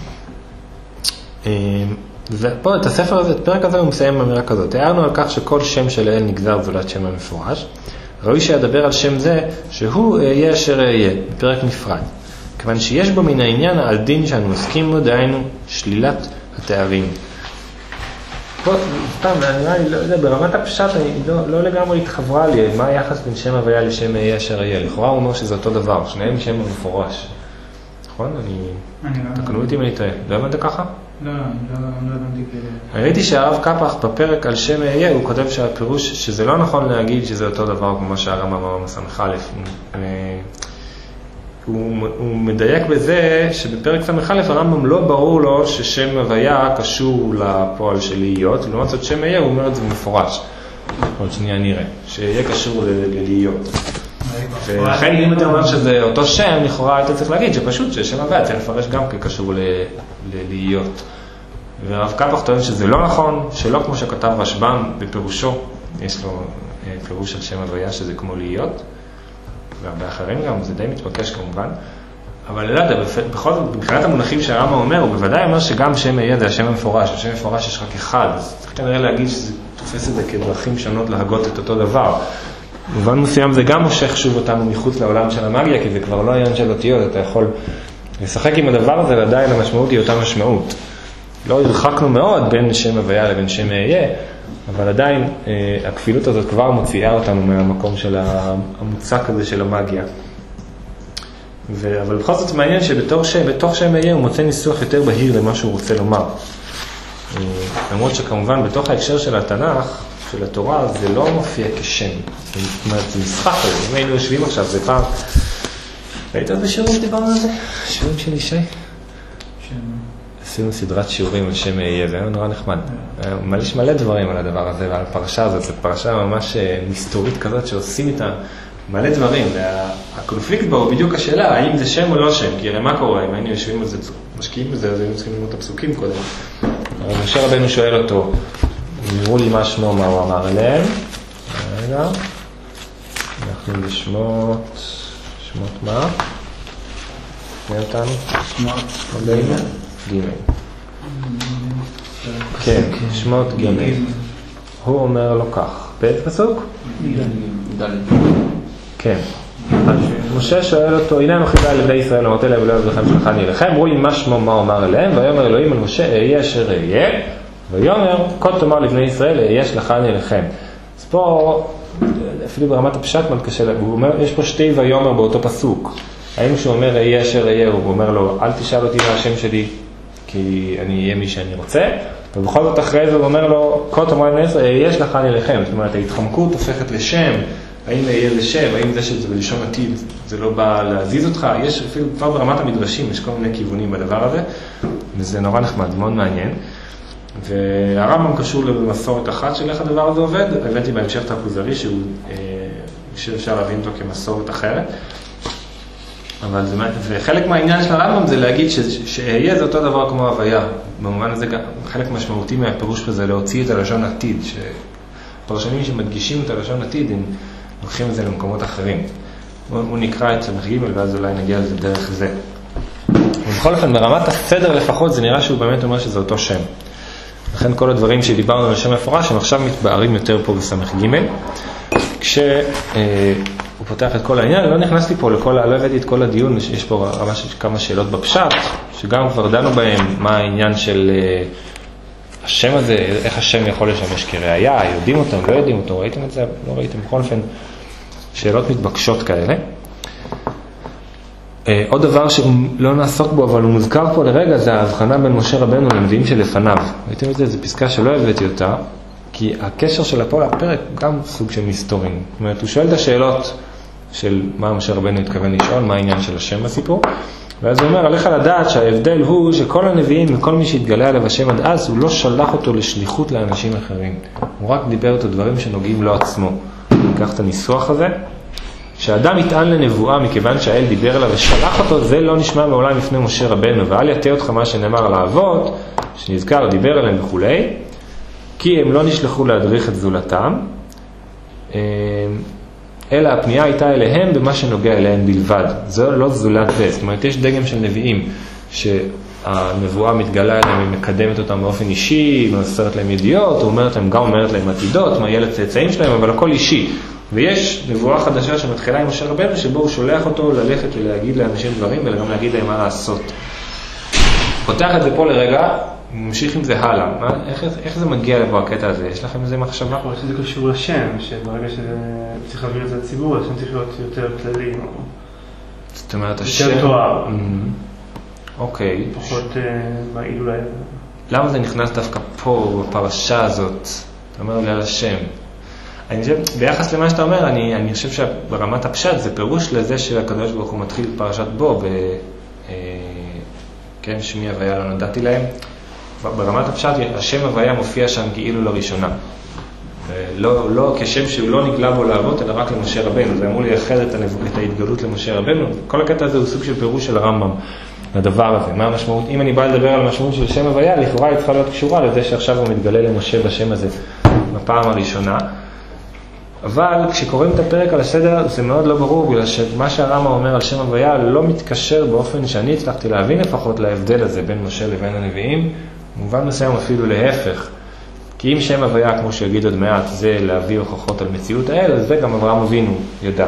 ופה את הספר הזה, את פרק הזה הוא מסיים באמירה כזאת. הערנו על כך שכל שם של האל נגזר זולת שם המפורש. ראוי שידבר על שם זה שהוא יהיה אשר יהיה, בפרק נפרד. כיוון שיש בו מן העניין על דין שאנו עוסקים בו, דהיינו שלילת התארים. פה, סתם, אני לא יודע, ברמת הפשט, אני לא לגמרי התחברה לי, מה היחס בין שם הוויה לשם יהיה אשר יהיה. לכאורה הוא אומר שזה אותו דבר, שניהם שם המפורש. נכון? תקנו אותי אם אני טועה. לא הבנת ככה? לא הבנתי כאילו. ראיתי שהרב קפח בפרק על שם יהיה, הוא כותב שהפירוש שזה לא נכון להגיד שזה אותו דבר כמו שהרמב"ם אמר מס"א. הוא מדייק בזה שבפרק ס"א הרמב"ם לא ברור לו ששם הוויה קשור לפועל של להיות, לעומת זאת שם יהיה הוא אומר את זה מפורש. עוד שנייה נראה, שיהיה קשור ללהיות. ולכן אם אתה אומר שזה אותו שם, לכאורה היית צריך להגיד שפשוט ששם הוויה צריך לפרש גם כקשור ללהיות. והרב קפח טוען שזה לא נכון, שלא כמו שכתב רשב"ם בפירושו, יש לו פירוש של שם הוויה שזה כמו להיות, והרבה אחרים גם, זה די מתבקש כמובן, אבל לא יודע, בכל זאת, מבחינת המונחים שהרמב"ם אומר, הוא בוודאי אומר שגם שם יהיה זה השם המפורש, השם המפורש יש רק אחד, אז צריך כנראה להגיד שזה תופס את זה כדרכים שונות להגות את אותו דבר. במובן מסוים זה גם מושך שוב אותנו מחוץ לעולם של המאגיה, כי זה כבר לא עניין של אותיות, אתה יכול לשחק עם הדבר הזה, ועדיין המשמעות היא אותה משמעות. לא הרחקנו מאוד בין שם הוויה לבין שם יהיה, אבל עדיין הכפילות הזאת כבר מוציאה אותנו מהמקום של המוצק הזה של המאגיה. אבל בכל זאת מעניין שבתוך שם יהיה הוא מוצא ניסוח יותר בהיר למה שהוא רוצה לומר. למרות שכמובן בתוך ההקשר של התנ"ך, של התורה, זה לא מופיע כשם. זאת אומרת, זה משחק הזה. אם היינו יושבים עכשיו, זה פעם... ראית איזה שיעורים דיברנו על זה? שיעורים של ישי? עשינו סדרת שיעורים על שם יהיה, זה היה נורא נחמד. יש מלא דברים על הדבר הזה ועל הפרשה הזאת. זו פרשה ממש מסתורית כזאת שעושים איתה מלא דברים. והקונפליקט בה הוא בדיוק השאלה, האם זה שם או לא שם? כי הרי מה קורה? אם היינו יושבים על זה, משקיעים בזה, אז היינו צריכים ללמוד את הפסוקים קודם. אבל משה רבנו שואל אותו, נראו לי מה שמו, מה הוא אמר אליהם. רגע. אנחנו בשמות... שמות מה? תהיה אותנו? שמות. ג' כן, שמות ג' הוא אומר לו כך. באיזה פסוק? ד' כן. משה שואל אותו, הנה אנוכי בא לבני ישראל, אמרתי להם, לא אבזכם שלחני אליכם, אמרו לי מה שמו, מה הוא אמר אליהם, ויאמר אלוהים על משה, אהיה אשר אהיה, ויאמר, כה תאמר לבני ישראל, אהיה שלחני אליכם. אז פה, אפילו ברמת הפשט מאוד קשה, הוא אומר, יש פה שתי ויאמר באותו פסוק. האם שהוא אומר, אהיה אשר אהיה, הוא אומר לו, אל תשאל אותי מה השם שלי, כי אני אהיה מי שאני רוצה, ובכל זאת אחרי זה הוא אומר לו, כה תאמר לבני ישראל, אהיה שלחני אליכם. זאת אומרת, ההתחמקות הופכת לשם, האם יהיה לשם, האם זה שזה בלשון עתיד, זה לא בא להזיז אותך, יש אפילו כבר ברמת המדרשים, יש כל מיני כיוונים בדבר הזה, וזה נורא נחמד, מאוד מעניין. והרמב"ם קשור למסורת אחת של איך הדבר הזה עובד, הבאתי בהמשך את הכוזרי, שאפשר להבין אותו כמסורת אחרת. אבל וחלק מהעניין של הרמב"ם זה להגיד שאהיה זה אותו דבר כמו הוויה. במובן הזה גם חלק משמעותי מהפירוש כזה להוציא את הלשון עתיד, שפרשנים שמדגישים את הלשון עתיד הם לוקחים את זה למקומות אחרים. הוא נקרא את סמך ג' ואז אולי נגיע לזה דרך זה. ובכל אופן, ברמת הסדר לפחות זה נראה שהוא באמת אומר שזה אותו שם. לכן כל הדברים שדיברנו על השם מפורש הם עכשיו מתבארים יותר פה בסמך ג'. כשהוא פותח את כל העניין, לא נכנסתי פה לא הבאתי את כל הדיון, יש פה ממש כמה שאלות בפשט, שגם כבר דנו בהם מה העניין של השם הזה, איך השם יכול לשמש כראיה, יודעים אותם, לא יודעים אותו, ראיתם את זה? לא ראיתם, בכל אופן, שאלות מתבקשות כאלה. עוד דבר שלא נעסוק בו, אבל הוא מוזכר פה לרגע, זה ההבחנה בין משה רבנו לנביאים שלפניו. ראיתם את זה? זו פסקה שלא הבאתי אותה, כי הקשר של פה לפרק גם סוג של מסתורין. זאת אומרת, הוא שואל את השאלות של מה משה רבנו התכוון לשאול, מה העניין של השם בסיפור, ואז הוא אומר, עליך לדעת שההבדל הוא שכל הנביאים וכל מי שהתגלה עליו השם עד אז, הוא לא שלח אותו לשליחות לאנשים אחרים. הוא רק דיבר את הדברים שנוגעים לו עצמו. ניקח את הניסוח הזה. שאדם יטען לנבואה מכיוון שהאל דיבר אליו ושלח אותו, זה לא נשמע מעולם לפני משה רבנו, ואל יטעה אותך מה שנאמר על האבות, שנזכר, דיבר אליהם וכולי, כי הם לא נשלחו להדריך את זולתם, אלא הפנייה הייתה אליהם במה שנוגע אליהם בלבד. זו לא זולת זה. זאת אומרת, יש דגם של נביאים שהנבואה מתגלה אליהם, היא מקדמת אותם באופן אישי, היא מסרת להם ידיעות, גם אומרת להם עתידות, מה יהיה לצאצאים שלהם, אבל הכל אישי. ויש נבואה חדשה שמתחילה עם משה רבנו, שבו הוא שולח אותו ללכת ולהגיד לאנשים דברים, וגם להגיד להם מה לעשות. פותח את זה פה לרגע, ממשיך עם זה הלאה. איך זה מגיע לפה הקטע הזה? יש לכם איזה מחשבה? אני חושב שזה קשור לשם, שברגע שזה צריך להביא את זה לציבור, השם צריך להיות יותר כללי. זאת אומרת, השם... יותר תואר. אוקיי. פחות מעיל אולי. למה זה נכנס דווקא פה, בפרשה הזאת? אתה אומר לי על השם. אני חושב, ביחס למה שאתה אומר, אני חושב שברמת הפשט זה פירוש לזה שהקדוש ברוך הוא מתחיל פרשת בו, כן, שמי הוויה לא נדעתי להם. ברמת הפשט, השם הוויה מופיע שם כאילו לראשונה. לא כשם שהוא לא נגלה בו לאבות, אלא רק למשה רבנו. זה אמור לייחד את ההתגלות למשה רבנו. כל הקטע הזה הוא סוג של פירוש של הרמב"ם לדבר הזה. מה המשמעות? אם אני בא לדבר על המשמעות של שם הוויה, לכאורה היא צריכה להיות קשורה לזה שעכשיו הוא מתגלה למשה בשם הזה בפעם הראשונה. אבל כשקוראים את הפרק על הסדר זה מאוד לא ברור, בגלל שמה שהרמב"ם אומר על שם הוויה לא מתקשר באופן שאני הצלחתי להבין לפחות להבדל הזה בין משה לבין הנביאים, במובן מסוים אפילו להפך. כי אם שם הוויה, כמו שיגיד עוד מעט, זה להביא הוכחות על מציאות האל, אז זה גם אברהם אבינו ידע.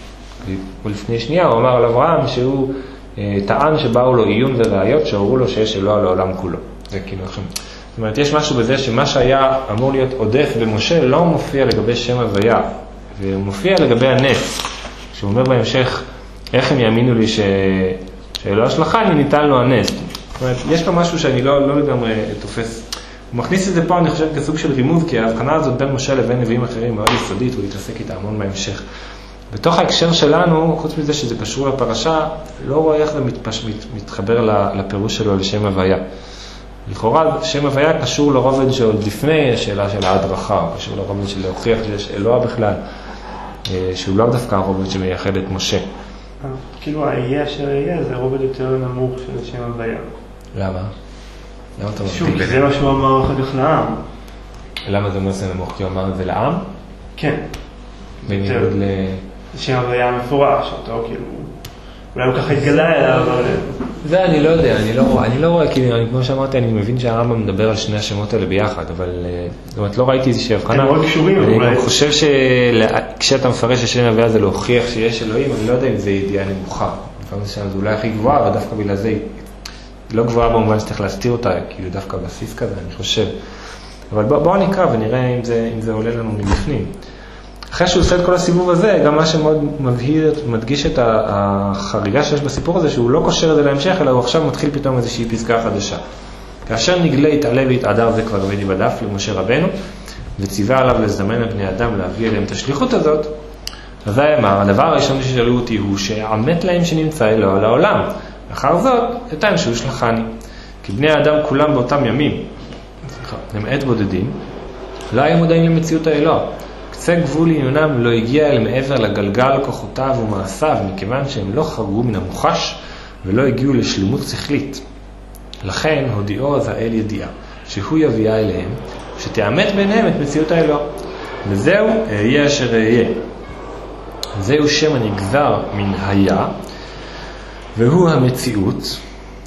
ולפני שנייה הוא אמר על אברהם שהוא טען שבאו לו עיון וראיות שהורו לו שיש אלוה לעולם כולו. זה כאילו עכשיו. זאת אומרת, יש משהו בזה שמה שהיה אמור להיות עודף במשה לא מופיע לגבי שם הוויה, והוא מופיע לגבי הנס, שהוא אומר בהמשך, איך הם יאמינו לי שאלוה שלחני ניתן לו הנס. זאת אומרת, יש פה משהו שאני לא לגמרי תופס. הוא מכניס את זה פה, אני חושב, כסוג של רימוב, כי ההבחנה הזאת בין משה לבין נביאים אחרים מאוד יסודית, הוא יתעסק איתה המון בהמשך. בתוך ההקשר שלנו, חוץ מזה שזה קשור לפרשה, לא רואה איך זה מתחבר לפירוש שלו לשם הוויה. לכאורה, שם הוויה קשור לרובד שעוד לפני השאלה של ההדרכה, הוא קשור לרובד של להוכיח שיש אלוה בכלל, שהוא לא דווקא הרובד שמייחד את משה. כאילו, האהיה אשר אהיה זה רובד יותר נמוך של שם הוויה. למה? למה אתה שוב, זה מה שהוא אמר אחר כך לעם. למה זה נושא נמוך? כי הוא אמר את זה לעם? כן. בניגוד ל... שם הוויה מפורש, אותו כאילו... אולי הוא ככה התגלה אליו, אבל... זה אני לא יודע, אני לא רואה, כי כמו שאמרתי, אני מבין שהרמב"ם מדבר על שני השמות האלה ביחד, אבל זאת אומרת, לא ראיתי איזושהי הבחנה. הם מאוד קשורים, אני גם חושב שכשאתה מפרש ששם הוויה זה להוכיח שיש אלוהים, אני לא יודע אם זה ידיעה נמוכה. לפעמים זה אולי הכי גבוהה, ודווקא בגלל זה היא לא גבוהה במובן שצריך להסתיר אותה, כאילו דווקא בסיס כזה, אני חושב. אבל בואו נקרא ונראה אם זה עולה לנו מבפנים. אחרי שהוא עושה את כל הסיבוב הזה, גם מה שמאוד מדגיש את החריגה שיש בסיפור הזה, שהוא לא קושר את זה להמשך, אלא הוא עכשיו מתחיל פתאום איזושהי פסקה חדשה. כאשר נגלה, התעלה והתעדר, זה כבר הבאתי בדף למשה רבנו, וציווה עליו לזמן את בני אדם להביא אליהם את השליחות הזאת, אז אמר, הדבר הראשון ששאלו אותי הוא שעמת להם שנמצא אלוה לעולם. אחר זאת, אתן שהוא שלחני. כי בני האדם כולם באותם ימים, למעט בודדים, לא היו מודעים למציאות האלוה. קצה גבול עניונם לא הגיע אל מעבר לגלגל כוחותיו ומעשיו, מכיוון שהם לא חרגו מן המוחש ולא הגיעו לשלמות שכלית. לכן הודיעו אז האל ידיעה, שהוא יביאה אליהם, שתאמת ביניהם את מציאות האלוה. וזהו אהיה אשר אהיה. זהו שם הנגזר מן היה, והוא המציאות,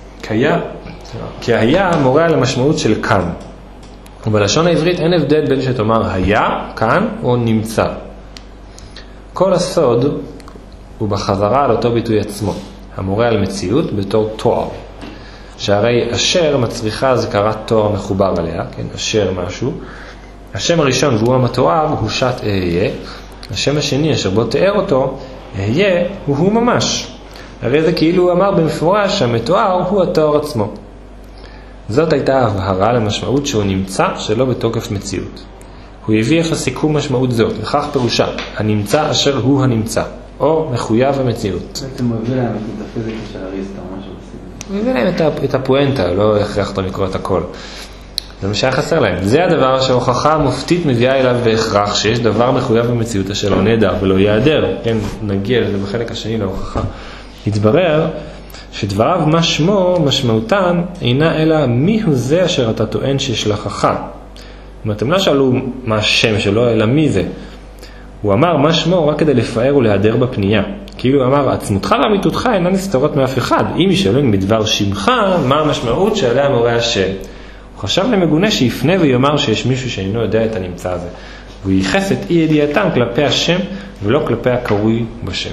כי היה מורה על המשמעות של כאן. ובלשון העברית אין הבדל בין שתאמר היה, כאן, או נמצא. כל הסוד הוא בחזרה על אותו ביטוי עצמו, המורה על מציאות בתור תואר. שהרי אשר מצריכה זכרת תואר מחובר עליה, כן, אשר משהו. השם הראשון והוא המתואר הוא שת אהיה. השם השני אשר בו תיאר אותו, אהיה, הוא ממש. הרי זה כאילו הוא אמר במפורש שהמתואר הוא התואר עצמו. זאת הייתה הבהרה למשמעות שהוא נמצא שלא בתוקף מציאות. הוא הביא איך לסיכום משמעות זאת, לכך פירושה, הנמצא אשר הוא הנמצא, או מחויב המציאות. בעצם הוא הביא להם את הפיזיקה של אריסטו, משהו בסדר. הוא הביא להם את הפואנטה, לא הכרח אותם לקרוא את הכל. זה מה שהיה חסר להם. זה הדבר שההוכחה המופתית מביאה אליו בהכרח, שיש דבר מחויב במציאות אשר לא נהדר ולא יעדר. כן, נגיע לזה בחלק השני להוכחה. התברר שדבריו מה שמו, משמעותן, אינה אלא מי הוא זה אשר אתה טוען שישלחך. זאת אומרת, הם לא שאלו מה השם שלו, אלא מי זה. הוא אמר מה שמו רק כדי לפאר ולהיעדר בפנייה. כאילו הוא אמר, עצמותך ואמיתותך אינה נסתרות מאף אחד. אם ישאלון בדבר שמך, מה המשמעות שעליה מורה השם? הוא חשב למגונה שיפנה ויאמר שיש מישהו שאינו יודע את הנמצא הזה. והוא ייחס את אי ידיעתם כלפי השם ולא כלפי הקרוי בשם.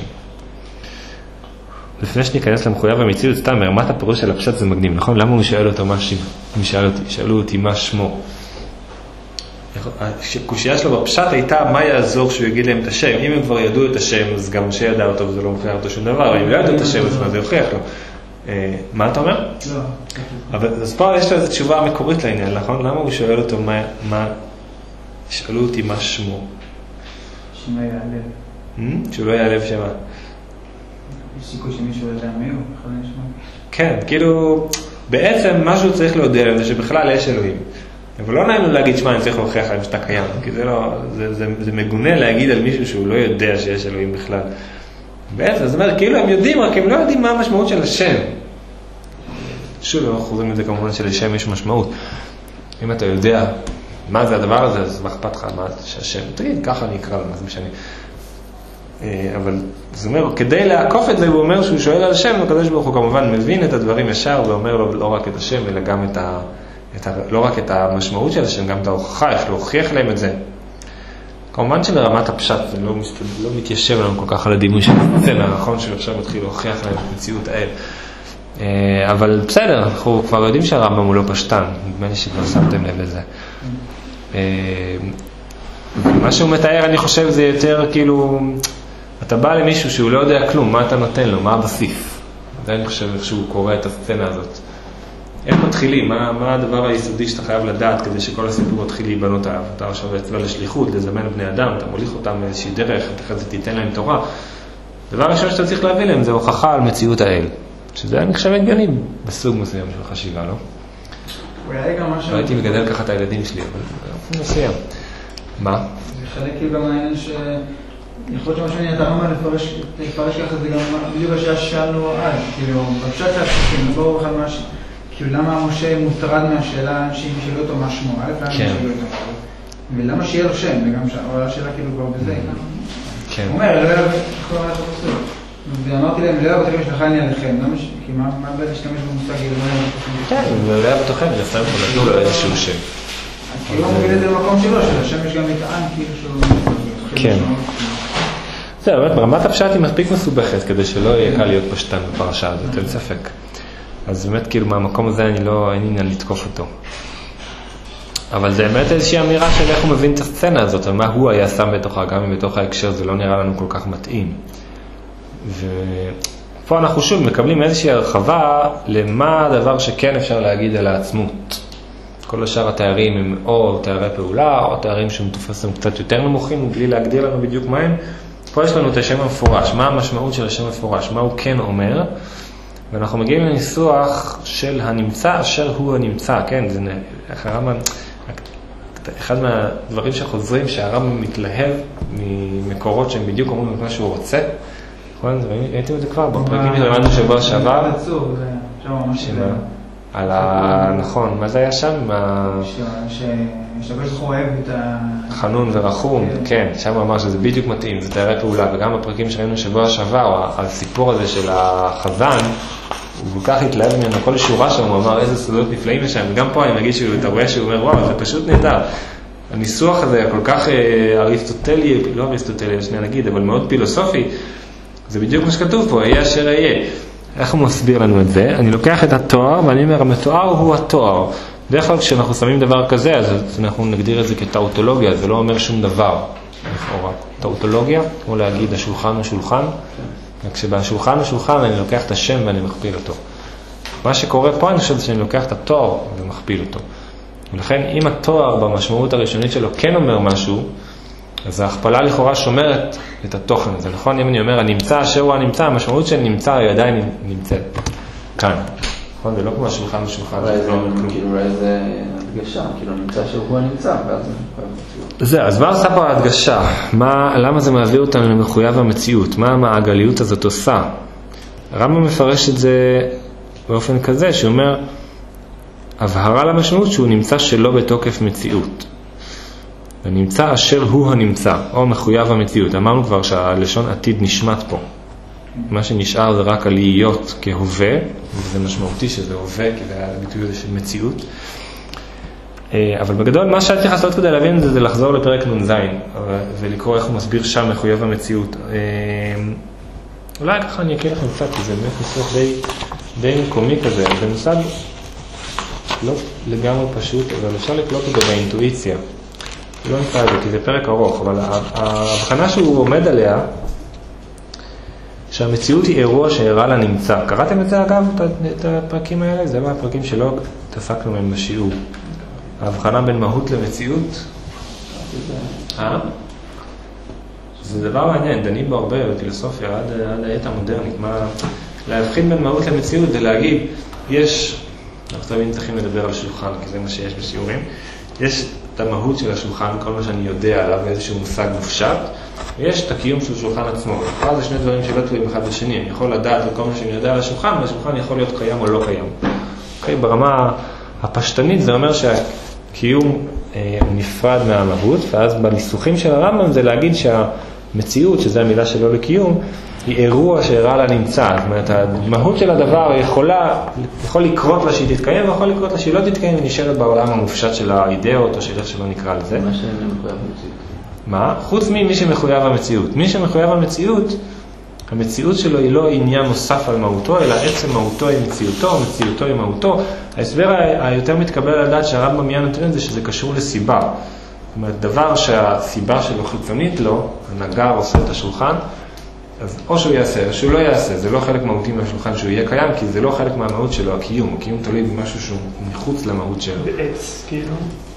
לפני שניכנס למחויב המציאות, סתם, מרמת הפירוש של הפשט זה מגניב, נכון? למה הוא שואל אותו מה שם? אם שאלו אותי מה שמו. הקושייה שלו בפשט הייתה מה יעזור שהוא יגיד להם את השם. אם הם כבר ידעו את השם, אז גם שידע אותו וזה לא מוכיח אותו שום דבר. אם לא ידעו את השם, אז מה זה יוכיח לו? מה אתה אומר? לא. אז פה יש לו איזו תשובה מקורית לעניין, נכון? למה הוא שואל אותו שאלו אותי מה שמו? שמה יעלב. שהוא לא יעלב שמה. יש סיכוי שמישהו יודע מי הוא, יכול לשמוע. כן, כאילו, בעצם משהו צריך להודיע להם, זה שבכלל יש אלוהים. אבל לא נעים לו להגיד, שמה, אני צריך להוכיח להם שאתה קיים, כי זה לא, זה מגונה להגיד על מישהו שהוא לא יודע שיש אלוהים בכלל. בעצם, זאת אומרת, כאילו הם יודעים, רק הם לא יודעים מה המשמעות של השם. שוב, אנחנו חוזרים את זה כמובן שלשם יש משמעות. אם אתה יודע מה זה הדבר הזה, אז מה אכפת לך, מה זה השם? תגיד, ככה אני אקרא לו, מה זה משנה. אבל זאת אומרת, כדי לעקוף את זה, הוא אומר שהוא שואל על השם, הקדוש ברוך הוא כמובן מבין את הדברים ישר, ואומר לו לא רק את השם, אלא גם לא רק את המשמעות של השם, גם את ההוכחה, איך להוכיח להם את זה. כמובן שברמת הפשט זה לא מתיישב לנו כל כך על הדימוי של הסצנה, נכון שעכשיו מתחיל להוכיח להם את מציאות האל. אבל בסדר, אנחנו כבר יודעים שהרמב"ם הוא לא פשטן, נדמה לי שכבר שמתם לב לזה. מה שהוא מתאר, אני חושב, זה יותר כאילו, אתה בא למישהו שהוא לא יודע כלום, מה אתה נותן לו, מה הבסיס? זה אני חושב איך שהוא קורא את הסצנה הזאת. איך מתחילים? מה הדבר היסודי שאתה חייב לדעת כדי שכל הסיפור מתחיל להיבנות עליו? אתה עכשיו יצא לשליחות, לזמן בני אדם, אתה מוליך אותם באיזושהי דרך, אחרי זה תיתן להם תורה. דבר ראשון שאתה צריך להביא להם זה הוכחה על מציאות האל. שזה אני חושב הגיוני בסוג מסוים של חשיבה, לא? אולי גם משהו... לא הייתי מגדל ככה את הילדים שלי, אבל מסוים. מה? זה חלק כאילו גם העניין ש... יכול להיות שמשהו אתה רמה לפרש ככה, זה גם בדיוק השאלה ששאלנו אז, כאילו, בפשט להפסקים, בואו בכלל משהו, כאילו למה משה מוטרד מהשאלה שאם שאלו אותו מה שמו, א', למה שאלו אותו, ולמה שיהיה לו שם, וגם השאלה כאילו כבר בזה, הוא אומר, לא היה כל מה שאתה עושה, ואמרתי להם, לא היה בתוכם שלחני עליכם, כי מה בעד להשתמש במושג, כן, לא היה בתוכם, לפעמים נתנו לו איזשהו שם. כאילו הוא מוביל את זה למקום שלו, שלשם יש גם מטען, כאילו שהוא... כן. זה, באמת, ברמת הפשט היא מספיק מסובכת, כדי שלא יהיה קל להיות פשטן בפרשה הזאת, אין ספק. אז באמת, כאילו, מהמקום הזה אין עניין לתקוף אותו. אבל זה באמת איזושהי אמירה של איך הוא מבין את הסצנה הזאת, על מה הוא היה שם בתוכה, גם אם בתוך ההקשר זה לא נראה לנו כל כך מתאים. ופה אנחנו שוב מקבלים איזושהי הרחבה למה הדבר שכן אפשר להגיד על העצמות. כל השאר התארים הם או תארי פעולה, או תארים שמתופסים קצת יותר נמוכים, בלי להגדיר לנו בדיוק מה הם. פה יש לנו את השם המפורש, מה המשמעות של השם המפורש, מה הוא כן אומר, ואנחנו מגיעים לניסוח של הנמצא אשר הוא הנמצא, כן, זה הרמב"ם, אחד מהדברים שחוזרים, שהרמב"ם מתלהב ממקורות שהם בדיוק אומרים את מה שהוא רוצה. נכון? ראיתם את זה כבר בפרקים שלמדנו שבוע שעבר. נכון, מה זה היה שם? שהקדוש ברוך הוא אוהב את חנון ורחום, כן, שם הוא אמר שזה בדיוק מתאים, זה תארי פעולה, וגם בפרקים שראינו שבוע שעבר, הסיפור הזה של החזן, הוא כל כך התלהב ממנו, כל שורה שם, הוא אמר איזה סודות נפלאים יש שם, וגם פה אני מגיד שאתה רואה שהוא אומר, וואו, זה פשוט נהדר. הניסוח הזה כל כך אריסטוטלי, לא אריסטוטלי, שנייה נגיד, אבל מאוד פילוסופי, זה בדיוק מה שכתוב פה, יהיה אשר יהיה. איך הוא מסביר לנו את זה? אני לוקח את התואר, ואני אומר, המתואר הוא התואר. בדרך כלל כשאנחנו שמים דבר כזה, אז אנחנו נגדיר את זה כטאוטולוגיה, זה לא אומר שום דבר. לכאורה. טאוטולוגיה, כמו להגיד, השולחן הוא שולחן, וכשבשולחן הוא שולחן, אני לוקח את השם ואני מכפיל אותו. מה שקורה פה, אני חושב שאני לוקח את התואר ומכפיל אותו. ולכן, אם התואר במשמעות הראשונית שלו כן אומר משהו, אז ההכפלה לכאורה שומרת את התוכן הזה, נכון? אם אני אומר, הנמצא אשר הוא הנמצא, המשמעות של נמצא היא עדיין נמצאת כאן. נכון? זה לא כמו השולחן ושולחן. אולי זה הדגשה, כאילו נמצא אשר הוא הנמצא, ואז זה, אז מה עושה פה ההדגשה? למה זה מעביר אותנו למחויב המציאות? מה המעגליות הזאת עושה? הרמב"ם מפרש את זה באופן כזה, שהוא אומר, הבהרה למשמעות שהוא נמצא שלא בתוקף מציאות. ונמצא אשר הוא הנמצא, או מחויב המציאות. אמרנו כבר שהלשון עתיד נשמט פה. מה שנשאר זה רק להיות כהווה, וזה משמעותי שזה הווה, כי זה הביטוי הזה של מציאות. אבל בגדול, מה שאני צריך לעשות כדי להבין זה לחזור לפרק נ"ז, ולקרוא איך הוא מסביר שם מחויב המציאות. אולי ככה אני אקריא לכם קצת, כי זה באמת ניסוח די מקומי כזה. זה מושג לא לגמרי פשוט, אבל אפשר לקלוט את זה באינטואיציה. לא נקרא את זה, כי זה פרק ארוך, אבל ההבחנה שהוא עומד עליה, שהמציאות היא אירוע שאירע לה נמצא. קראתם את זה אגב, את הפרקים האלה? זה מהפרקים שלא תעסקנו מהם בשיעור. ההבחנה בין מהות למציאות? זה דבר מעניין, דנים בו הרבה בפילוסופיה עד העת המודרנית. להבחין בין מהות למציאות זה להגיד, אנחנו תמיד צריכים לדבר על שולחן, כי זה מה שיש בשיעורים. יש את המהות של השולחן, כל מה שאני יודע עליו, איזשהו מושג מופשט, ויש את הקיום של שולחן עצמו. זה שני דברים שלא תלויים אחד בשני. אני יכול לדעת על כל מה שאני יודע על השולחן, והשולחן יכול להיות קיים או לא קיים. ברמה הפשטנית זה אומר שהקיום נפרד מהמהות, ואז בניסוחים של הרמב"ם זה להגיד שהמציאות, שזו המילה שלו לקיום, היא אירוע שאירע לה נמצא. זאת אומרת, המהות של הדבר יכול לקרות לה שהיא תתקיים, ויכול לקרות לה שהיא לא תתקיים, ונשארת בעולם המופשט של האידאות, או של איך שלא נקרא לזה. מה שאין מחויב המציאות. מה? חוץ ממי שמחויב המציאות. מי שמחויב המציאות, המציאות שלו היא לא עניין נוסף על מהותו, אלא עצם מהותו היא מציאותו, מציאותו היא מהותו. ההסבר היותר מתקבל על הדעת שהרמב"ם מיד נותן זה שזה קשור לסיבה. זאת אומרת, דבר שהסיבה שלו חיצונית לו, הנגר עושה את השולחן, אז או שהוא יעשה, או שהוא לא יעשה. זה לא חלק מהותי מהשולחן שהוא יהיה קיים, כי זה לא חלק מהמהות שלו, הקיום. הקיום תלוי במשהו שהוא מחוץ למהות שלו. בעץ, כאילו?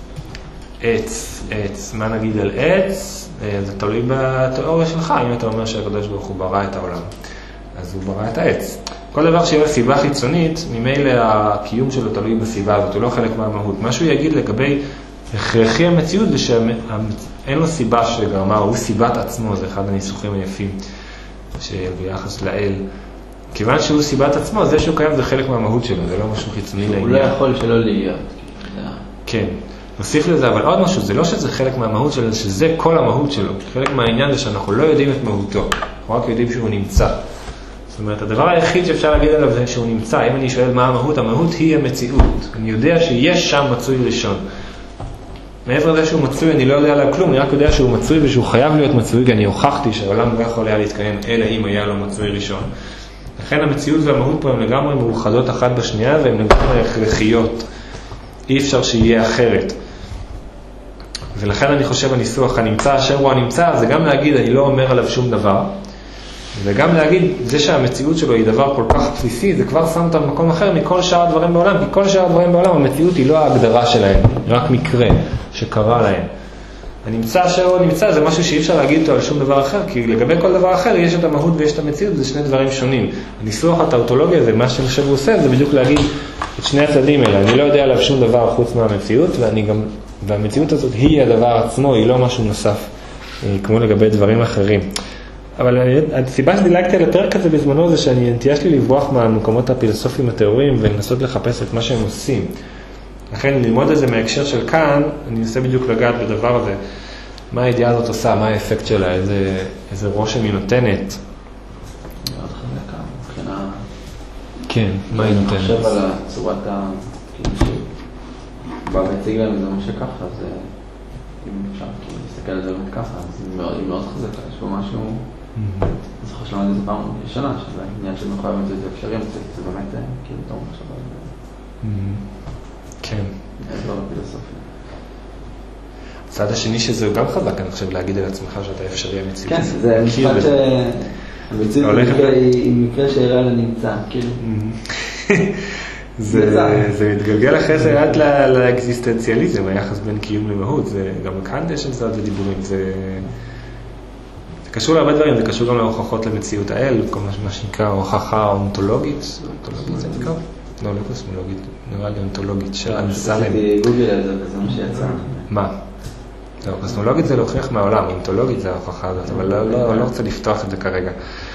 עץ. מה נגיד על עץ? זה תלוי בתיאוריה שלך, אם אתה אומר שהקדוש ברוך הוא ברא את העולם. אז הוא ברא את העץ. כל דבר שיהיה סיבה חיצונית, ממילא הקיום שלו תלוי בסיבה הזאת, הוא לא חלק מהמהות. מה שהוא יגיד לגבי הכרחי המציאות, זה שאין לו סיבה שגרמה, הוא סיבת עצמו, זה אחד הניסוחים היפים שביחס לאל. כיוון שהוא סיבת עצמו, זה שהוא קיים זה חלק מהמהות שלו, זה לא משהו חיצוני לעניין. הוא לא יכול שלא להיות. כן. נוסיף לזה, אבל עוד משהו, זה לא שזה חלק מהמהות שלו, שזה כל המהות שלו. חלק מהעניין זה שאנחנו לא יודעים את מהותו, אנחנו רק יודעים שהוא נמצא. זאת אומרת, הדבר היחיד שאפשר להגיד עליו זה שהוא נמצא. אם אני שואל מה המהות, המהות היא המציאות. אני יודע שיש שם מצוי ראשון. מעבר לזה שהוא מצוי, אני לא יודע עליו כלום, אני רק יודע שהוא מצוי ושהוא חייב להיות מצוי, כי אני הוכחתי שהעולם לא יכול היה להתקיים, אלא אם היה לו מצוי ראשון. לכן המציאות והמהות פה הן לגמרי מאוחדות אחת בשנייה, והן לגמרי הכרחיות. אי אפשר שיהיה אחרת. ולכן אני חושב הניסוח הנמצא אשר הוא הנמצא, זה גם להגיד אני לא אומר עליו שום דבר, וגם להגיד זה שהמציאות שלו היא דבר כל כך בסיסי, זה כבר שם אותם במקום אחר מכל שאר הדברים בעולם, כי כל שאר הדברים בעולם המציאות היא לא ההגדרה שלהם, היא רק מקרה שקרה להם. הנמצא אשר הוא נמצא זה משהו שאי אפשר להגיד אותו על שום דבר אחר, כי לגבי כל דבר אחר יש את המהות ויש את המציאות, זה שני דברים שונים. הניסוח הטאוטולוגיה זה מה שאני חושב הוא עושה, זה בדיוק להגיד את שני הצדדים האלה. אני לא יודע עליו שום דבר חוץ מהמציאות, ואני גם והמציאות הזאת היא הדבר עצמו, היא לא משהו נוסף, כמו לגבי דברים אחרים. אבל הסיבה שדילגתי על הפרק הזה בזמנו זה שאני הנטייה שלי לברוח מהמקומות הפילוסופיים התיאוריים ולנסות לחפש את מה שהם עושים. לכן ללמוד את זה מההקשר של כאן, אני אנסה בדיוק לגעת בדבר הזה. מה הידיעה הזאת עושה, מה האפקט שלה, איזה רושם היא נותנת. מאוד חזקה, מבחינה... כן, מה היא נותנת? אני חושב על צורת כאילו שבא מציג להם זה מה שככה, אז אם אפשר להסתכל על זה באמת ככה, אז היא מאוד חזקה, יש פה משהו... אני זוכר שלמד את זה פעם ראשונה, שזה עניין של מחויב עם זה אפשרים, זה באמת כאילו טוב עכשיו על זה. כן. לא לפילוסופיה. הצד השני שזה גם חזק, אני חושב, להגיד על עצמך שאתה אפשרי המציאות. כן, זה משפט שהמציאות היא מקרה שאירע לנמצא, כאילו. זה מתגלגל אחרי זה עד לאקזיסטנציאליזם, היחס בין קיום למהות, גם כאן יש את זה עוד לדיבורים, זה קשור להרבה דברים, זה קשור גם להוכחות למציאות האל, כל מה שנקרא הוכחה אונתולוגית, אונתולוגית זה נקרא? לא, לא קוסמולוגית, נראה לי אונתולוגית, שעל סלם. עשיתי גוגל על זה וזה מה שיצא. מה? לא, קוסמולוגית זה להוכיח מהעולם, אונתולוגית זה ההוכחה הזאת, אבל לא רוצה לפתוח את זה כרגע.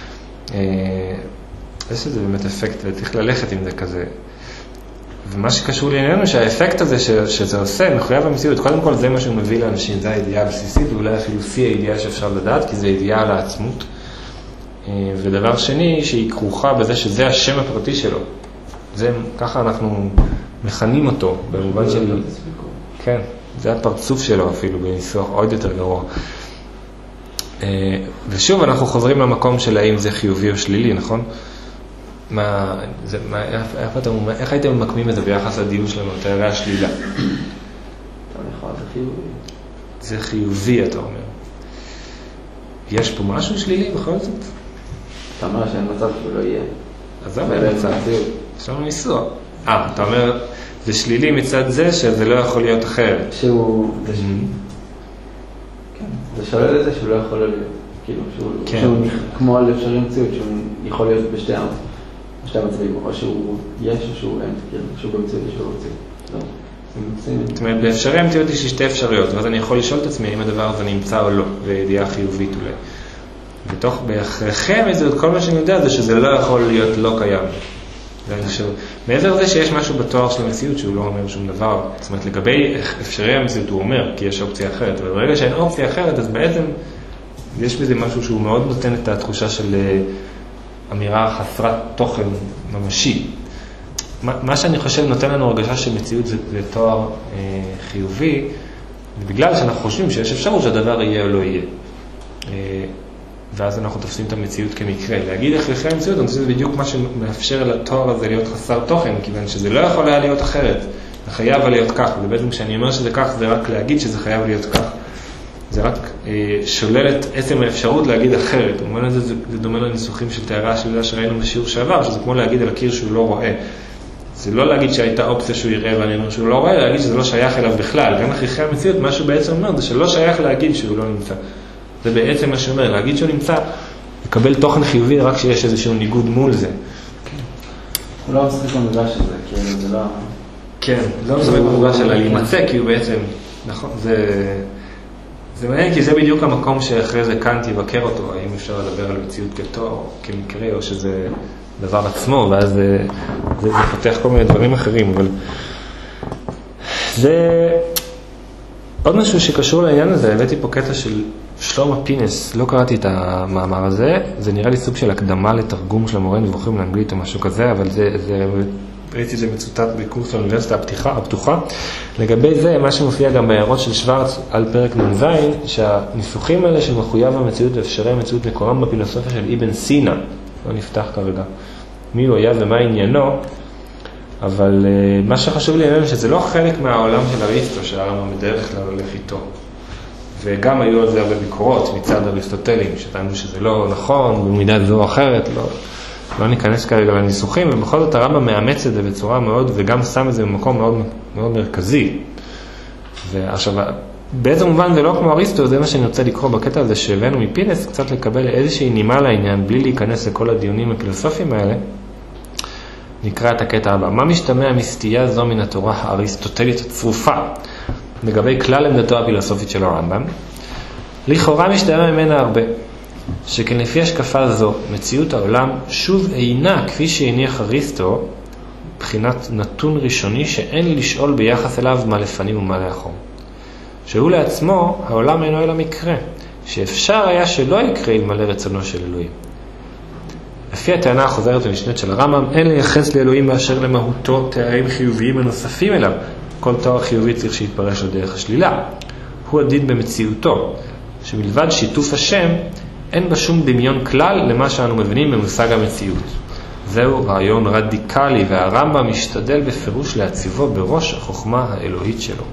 יש לזה באמת אפקט, וצריך ללכת עם זה כזה. ומה שקשור לענייננו, שהאפקט הזה שזה עושה, מחויב המציאות, קודם כל זה מה שהוא מביא לאנשים, זה הידיעה הבסיסית, ואולי אפילו שיא הידיעה שאפשר לדעת, כי זה ידיעה על העצמות. ודבר שני, שהיא כרוכה בזה שזה השם הפרטי שלו. ככה אנחנו מכנים אותו, במובן של... כן, זה הפרצוף שלו אפילו, בניסוח עוד יותר גרוע. ושוב, אנחנו חוזרים למקום של האם זה חיובי או שלילי, נכון? איך הייתם ממקמים את זה ביחס לדיון שלנו, תארי השלילה? אתה יכול, זה חיובי. זה חיובי, אתה אומר. יש פה משהו שלילי בכל זאת? אתה אומר שאין מצב שהוא לא יהיה. אז זה אין מצב. יש לנו ניסוח. אתה אומר, זה שלילי מצד זה שזה לא יכול להיות אחרת. שהוא... כן, זה שולל את זה שהוא לא יכול להיות. כאילו, שהוא כמו על אפשרי מציאות, שהוא יכול להיות בשתי המצבים, או שהוא יש או שהוא אין, כאילו, שהוא במציאות יש לו במציאות. זאת אומרת, באפשרי המציאות יש לי שתי אפשריות, ואז אני יכול לשאול את עצמי אם הדבר הזה נמצא או לא, וידיעה חיובית אולי. בתוך, באחרי המציאות, כל מה שאני יודע זה שזה לא יכול להיות לא קיים. מעבר לזה שיש משהו בתואר של המציאות שהוא לא אומר שום דבר, זאת אומרת, לגבי אפשרי המציאות הוא אומר, כי יש אופציה אחרת, אבל ברגע שאין אופציה אחרת, אז בעצם יש בזה משהו שהוא מאוד נותן את התחושה של אמירה חסרת תוכן ממשי. מה שאני חושב נותן לנו הרגשה שמציאות זה תואר חיובי, בגלל שאנחנו חושבים שיש אפשרות שהדבר יהיה או לא יהיה. ואז אנחנו תופסים את המציאות כמקרה. להגיד אחרי המציאות, אני חושב שזה בדיוק מה שמאפשר לתואר הזה להיות חסר תוכן, כיוון שזה לא יכול היה להיות אחרת. זה חייב להיות כך, ובעצם כשאני אומר שזה כך, זה רק להגיד שזה חייב להיות כך. זה רק שולל את עצם האפשרות להגיד אחרת. במובן הזה זה דומה לניסוחים של תארה השלילה שראינו בשיעור שעבר, שזה כמו להגיד על הקיר שהוא לא רואה. זה לא להגיד שהייתה אופציה שהוא יראה ואני אומר שהוא לא רואה, להגיד שזה לא שייך אליו בכלל. גם אחרי המציאות, מה שהוא בעצם אומר, זה שלא שייך להגיד שהוא לא נמצא. זה בעצם מה שאומר, להגיד שהוא נמצא, לקבל תוכן חיובי רק שיש איזשהו ניגוד מול זה. הוא לא משחק במובן של זה, כי זה לא... כן, לא משחק במובן של להימצא, כי הוא בעצם, נכון, זה מעניין, כי זה בדיוק המקום שאחרי זה קאנט יבקר אותו, האם אפשר לדבר על מציאות כתואר, כמקרה, או שזה דבר עצמו, ואז זה פותח כל מיני דברים אחרים, אבל זה עוד משהו שקשור לעניין הזה, הבאתי פה קטע של שלמה פינס, לא קראתי את המאמר הזה, זה נראה לי סוג של הקדמה לתרגום של המורה נבוכים לאנגלית או משהו כזה, אבל ראיתי את זה מצוטט בקורס האוניברסיטה הפתוחה. לגבי זה, מה שמופיע גם בהערות של שוורץ על פרק נ"ז, שהניסוחים האלה של מחויב המציאות ואפשרי המציאות מקורם בפילוסופיה של אבן סינה, לא נפתח כרגע מי הוא היה ומה עניינו, אבל מה שחשוב לי להם שזה לא חלק מהעולם של אריסטו, שהרמב"ם בדרך כלל הולך איתו. וגם היו על זה הרבה ביקורות מצד אריסטוטלים, שטענו שזה לא נכון, במידה זו או אחרת, לא ניכנס כרגע לניסוחים, ובכל זאת הרמב"ם מאמץ את זה בצורה מאוד, וגם שם את זה במקום מאוד, מאוד מרכזי. ועכשיו, באיזה מובן זה לא כמו אריסטו, זה מה שאני רוצה לקרוא בקטע הזה, שהבאנו מפינס קצת לקבל איזושהי נימה לעניין, בלי להיכנס לכל הדיונים הפילוסופיים האלה, נקרא את הקטע הבא. מה משתמע מסטייה זו מן התורה האריסטוטלית הצרופה? לגבי כלל עמדתו הפילוסופית של הרמב"ם, לכאורה משתמע ממנה הרבה, שכן לפי השקפה זו, מציאות העולם שוב אינה כפי שהניח אריסטו, בחינת נתון ראשוני שאין לשאול ביחס אליו מה לפנים ומה לאחור. שהוא לעצמו, העולם אינו אלא מקרה, שאפשר היה שלא יקרה אלמלא רצונו של אלוהים. לפי הטענה החוזרת ונשנית של הרמב"ם, אין לייחס לאלוהים באשר למהותו תארים חיוביים הנוספים אליו. כל תואר חיובי צריך שיתפרש על דרך השלילה. הוא הדין במציאותו, שמלבד שיתוף השם, אין בה שום דמיון כלל למה שאנו מבינים במושג המציאות. זהו רעיון רדיקלי, והרמב"ם משתדל בפירוש להציבו בראש החוכמה האלוהית שלו.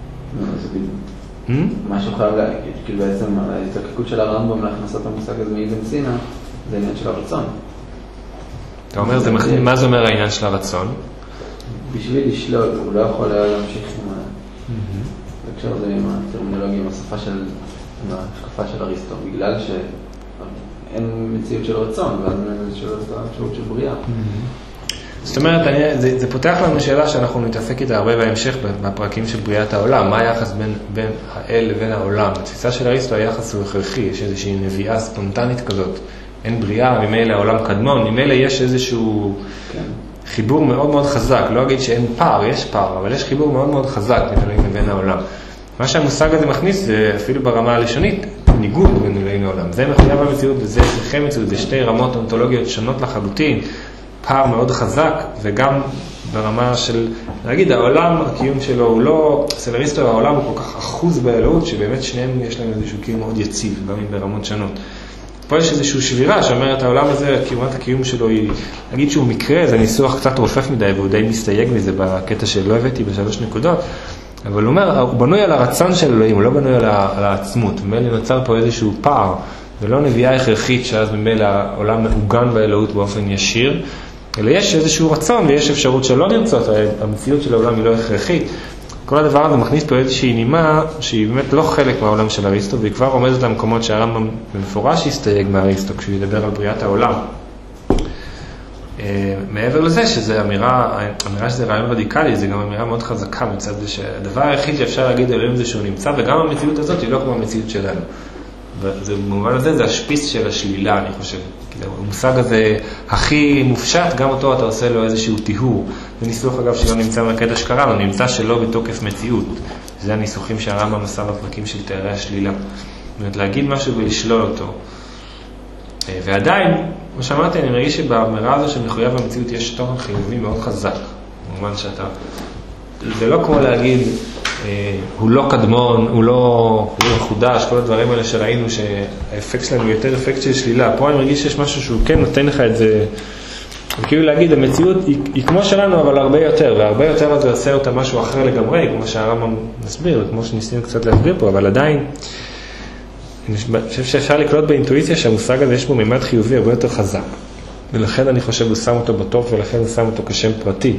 מה שחייב להגיד, כאילו בעצם ההתעקקות של הרמב"ם להכנסת המושג הזה מאבן סינא, זה העניין של הרצון. אתה אומר, מה זה אומר העניין של הרצון? בשביל לשלול, הוא לא יכול היה להמשיך עם בהקשר הזה עם הטרמינולוגיה, עם השפה של, עם ההשקפה של אריסטו, בגלל שאין מציאות של רצון, ואז אין איזושהי אפשרות של בריאה. זאת אומרת, זה פותח לנו שאלה שאנחנו נתעסק איתה הרבה בהמשך בפרקים של בריאת העולם. מה היחס בין האל לבין העולם? בתפיסה של אריסטו היחס הוא הכרחי, יש איזושהי נביאה ספונטנית כזאת. אין בריאה, ממילא העולם קדמון, ממילא יש איזשהו חיבור מאוד מאוד חזק. לא אגיד שאין פער, יש פער, אבל יש חיבור מאוד מאוד חזק בין אלוהים לבין העולם. מה שהמושג הזה מכניס זה אפילו ברמה הלשונית, ניגוד בין אלוהים לעולם. זה מחויב המציאות וזה הכרחי המציאות, זה שתי רמות אונתולוגיות שונות לחלוטין. פער מאוד חזק, וגם ברמה של, נגיד, העולם, הקיום שלו הוא לא, אצל אריסטו העולם הוא כל כך אחוז באלוהות, שבאמת שניהם יש להם איזשהו קיום מאוד יציב, גם אם ברמות שונות. פה יש איזושהי שבירה שאומרת, העולם הזה, כמעט הקיום שלו היא, נגיד שהוא מקרה, זה ניסוח קצת רופף מדי, והוא די מסתייג מזה בקטע שלא הבאתי בשלוש נקודות, אבל הוא אומר, הוא בנוי על הרצון של אלוהים, הוא לא בנוי על העצמות, ממילא נוצר פה איזשהו פער, ולא נביאה הכרחית שאז ממילא העולם מעוגן באלוהות באופן ישיר, אלא יש איזשהו רצון ויש אפשרות שלא נרצות, המציאות של העולם היא לא הכרחית. כל הדבר הזה מכניס פה איזושהי נימה שהיא באמת לא חלק מהעולם של אריסטו, והיא כבר עומדת למקומות שהרמב"ם במפורש יסתייג מאריסטו כשהוא ידבר על בריאת העולם. מעבר לזה שזה אמירה שזה רעיון רדיקלי, זה גם אמירה מאוד חזקה מצד זה שהדבר היחיד שאפשר להגיד אלוהים זה שהוא נמצא, וגם המציאות הזאת היא לא כמו המציאות שלנו. במובן הזה זה השפיס של השלילה, אני חושב. המושג הזה הכי מופשט, גם אותו אתה עושה לו איזשהו טיהור. זה ניסוח אגב שלא נמצא מהקטע שקרה, הוא נמצא שלא בתוקף מציאות. זה הניסוחים שהרמב"ם עשה בפרקים של תארי השלילה. זאת אומרת, להגיד משהו ולשלול אותו. ועדיין, כמו שאמרתי, אני מרגיש שבאמירה הזו של מחויב המציאות יש תוכן חיובי מאוד חזק. במובן שאתה... זה לא כמו להגיד, הוא לא קדמון, הוא לא חודש, כל הדברים האלה שראינו שהאפקט שלנו יותר אפקט של שלילה. פה אני מרגיש שיש משהו שהוא כן נותן לך את זה, וכאילו להגיד, המציאות היא כמו שלנו, אבל הרבה יותר, והרבה יותר הזה עושה אותה משהו אחר לגמרי, כמו שהרמב"ם מסביר, כמו שניסינו קצת להסביר פה, אבל עדיין, אני חושב שאפשר לקלוט באינטואיציה שהמושג הזה יש בו מימד חיובי הרבה יותר חזק, ולכן אני חושב הוא שם אותו בטוב, ולכן הוא שם אותו כשם פרטי.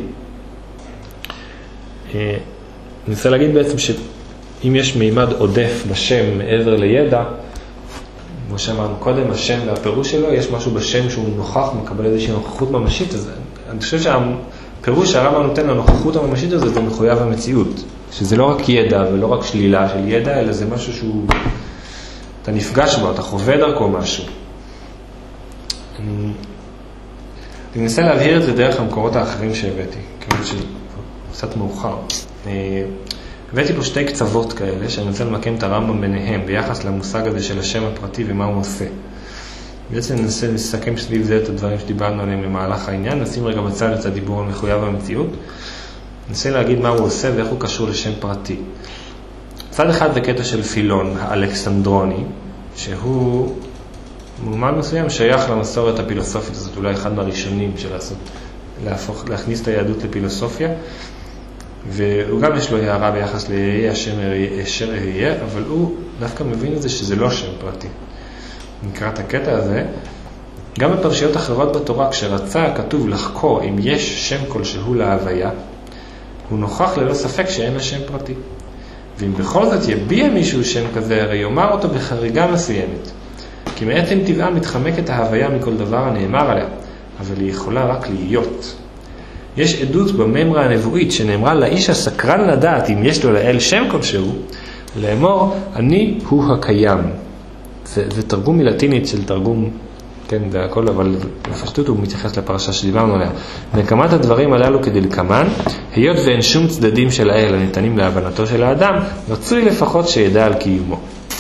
אני רוצה להגיד בעצם שאם יש מימד עודף בשם מעבר לידע, כמו שאמרנו קודם, השם והפירוש שלו, יש משהו בשם שהוא נוכח, מקבל איזושהי נוכחות ממשית, אז אני חושב שהפירוש שהרמב"ם נותן לנוכחות הממשית הזה, זה מחויב המציאות, שזה לא רק ידע ולא רק שלילה של ידע, אלא זה משהו שהוא, אתה נפגש בו, אתה חווה דרכו משהו. אני מנסה להבהיר את זה דרך המקורות האחרים שהבאתי, כיוון קצת מאוחר. הבאתי פה שתי קצוות כאלה, שאני רוצה למקם את הרמב"ם ביניהם, ביחס למושג הזה של השם הפרטי ומה הוא עושה. בעצם ננסה לסכם סביב זה את הדברים שדיברנו עליהם למהלך העניין, נשים רגע בצד את הדיבור על מחויב המציאות, ננסה להגיד מה הוא עושה ואיך הוא קשור לשם פרטי. צד אחד זה קטע של פילון, האלכסנדרוני, שהוא מועמד מסוים שייך למסורת הפילוסופית, זאת אולי אחד מהראשונים של להכניס את היהדות לפילוסופיה, והוא גם יש לו הערה ביחס ליהיה השם אשר יהיה, אבל הוא דווקא מבין את זה שזה לא שם פרטי. נקרא את הקטע הזה. גם בפרשיות אחרות בתורה, כשרצה כתוב לחקור אם יש שם כלשהו להוויה, הוא נוכח ללא ספק שאין השם פרטי. ואם בכל זאת יביע מישהו שם כזה, הרי יאמר אותו בחריגה מסוימת. כי מעצם טבעה מתחמקת ההוויה מכל דבר הנאמר עליה, אבל היא יכולה רק להיות. יש עדות בממרה הנבואית שנאמרה לאיש הסקרן לדעת אם יש לו לאל שם כלשהו, לאמור, אני הוא הקיים. זה תרגום מלטינית של תרגום, כן, זה הכל, אבל בפשטות הוא מתייחס לפרשה שדיברנו עליה. נקמת הדברים הללו כדלקמן, היות ואין שום צדדים של האל הניתנים להבנתו של האדם, רצוי לפחות שידע על קיומו.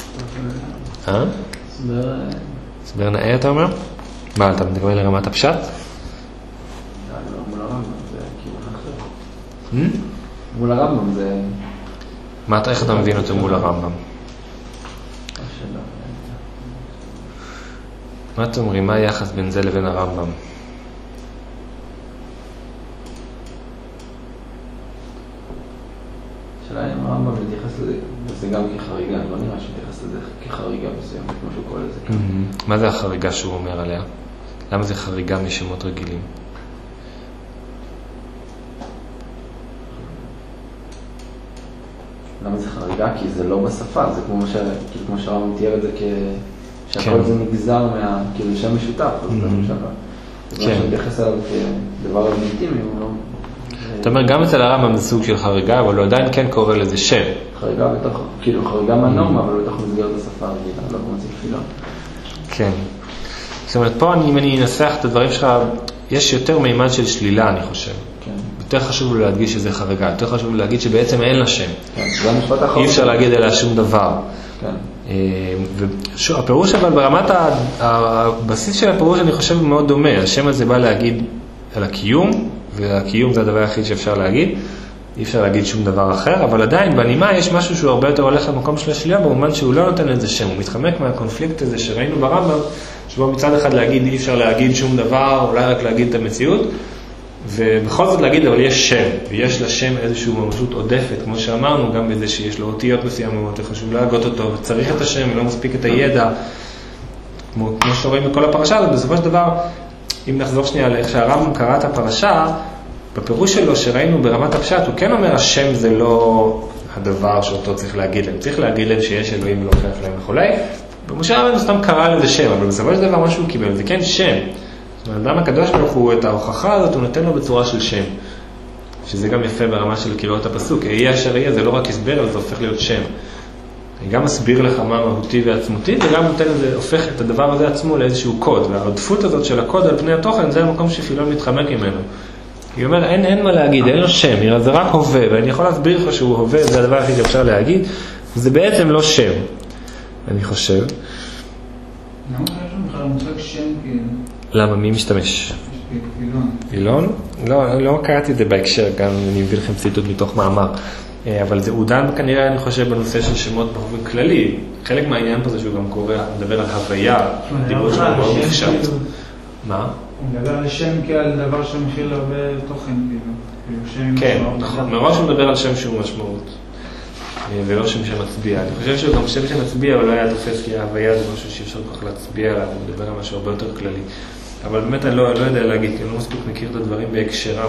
הסבר נאה אתה אומר? מה, אתה מתכוון לרמת הפשט? מול הרמב"ם זה כיוון אחר. מול הרמב"ם זה... איך אתה מבין אותו מול הרמב"ם? מה אתם אומרים? מה היחס בין זה לבין הרמב"ם? השאלה אם הרמב"ם מתייחס לזה, וזה גם כחריגה, לא נראה שמתייחס לזה כחריגה מסוימת, כמו שהוא קורא לזה. מה זה החריגה שהוא אומר עליה? למה זה חריגה משמות רגילים? למה זה חריגה? כי זה לא בשפה, זה כמו שהרמב"ם תיאר את זה שהכל זה נגזר כאילו שם משותף, אז זה משהו. זה מה שמתייחס עליו כדבר לגיטימי, הוא לא... אתה אומר, גם אצל הרמב"ם זה סוג של חריגה, אבל הוא עדיין כן קורא לזה שם. חריגה בתוך, כאילו חריגה מהנורמה, אבל בתוך מסגרת השפה הרגילה, לא כמו תפילה. כן. זאת אומרת, פה אם אני אנסח את הדברים שלך, יש יותר מימד של שלילה, אני חושב. כן. יותר חשוב לו להדגיש שזה חריגה, יותר חשוב לו להגיד שבעצם אין לה שם. כן, זה המשפט האחרון. אי אפשר להגיד עליה שום דבר. כן. הפירוש אבל ברמת הבסיס של הפירוש אני חושב מאוד דומה. השם הזה בא להגיד על הקיום, והקיום זה הדבר היחיד שאפשר להגיד. אי אפשר להגיד שום דבר אחר, אבל עדיין בנימה יש משהו שהוא הרבה יותר הולך למקום של השלילה, במובן שהוא לא נותן לזה שם. הוא מתחמק מהקונפליקט הזה שראינו ברמב"ם, שבו מצד אחד להגיד אי אפשר להגיד שום דבר, אולי רק להגיד את המציאות, ובכל זאת להגיד, אבל יש שם, ויש לשם איזושהי ממשות עודפת, כמו שאמרנו, גם בזה שיש לו אותיות מסוימות, חשוב להגות אותו, וצריך את השם, ולא מספיק את הידע, כמו שרואים בכל הפרשה הזאת. בסופו של דבר, אם נחזור שנייה לאיך שהרמב"ם קרא את הפרשה, בפירוש שלו שראינו ברמת הפשט, הוא כן אומר, השם זה לא הדבר שאותו צריך להגיד להם. צריך להגיד להם שיש אלוהים ולהוכיח להם וכולי. במשה רבנו סתם קרא לזה שם, אבל בסופו של דבר מה שהוא קיבל, זה כן שם. האדם הקדוש ברוך הוא, את ההוכחה הזאת, הוא נותן לו בצורה של שם. שזה גם יפה ברמה של קריאות הפסוק. יהיה אשר יהיה, זה לא רק הסבר, אבל זה הופך להיות שם. אני גם מסביר לך מה מהותי ועצמותי, וגם נותן לזה, הופך את הדבר הזה עצמו לאיזשהו קוד. והעודפות הזאת של הקוד על פני התוכן, זה המקום שפילון מתחמק ממנו. היא אומרת, אין מה להגיד, אין לו שם, זה רק הווה, ואני יכול להסביר לך שהוא הווה, זה הדבר הכי שאפשר להגיד, זה בעצם לא שם, אני חושב. למה יש לנו בכלל מושג שם כאילו? למה? מי משתמש? אילון. אילון? לא קראתי את זה בהקשר, גם אני מביא לכם ציטוט מתוך מאמר, אבל זה עודן כנראה, אני חושב, בנושא של שמות באופן כללי. חלק מהעניין פה זה שהוא גם קורא, מדבר על הוויה, דיבור שלו מאוד מפשט. מה? הוא מדבר על שם כעל דבר שמכיל הרבה תוכן, כאילו. כן, נכון. מראש הוא מדבר על שם שהוא משמעות, ולא שם שמצביע. אני חושב שהוא גם שם שמצביע, אבל לא היה תופס, כי ההוויה זה משהו שאפשר כך להצביע עליו, הוא מדבר על משהו הרבה יותר כללי. אבל באמת אני לא יודע להגיד, כי אני לא מספיק מכיר את הדברים בהקשרם.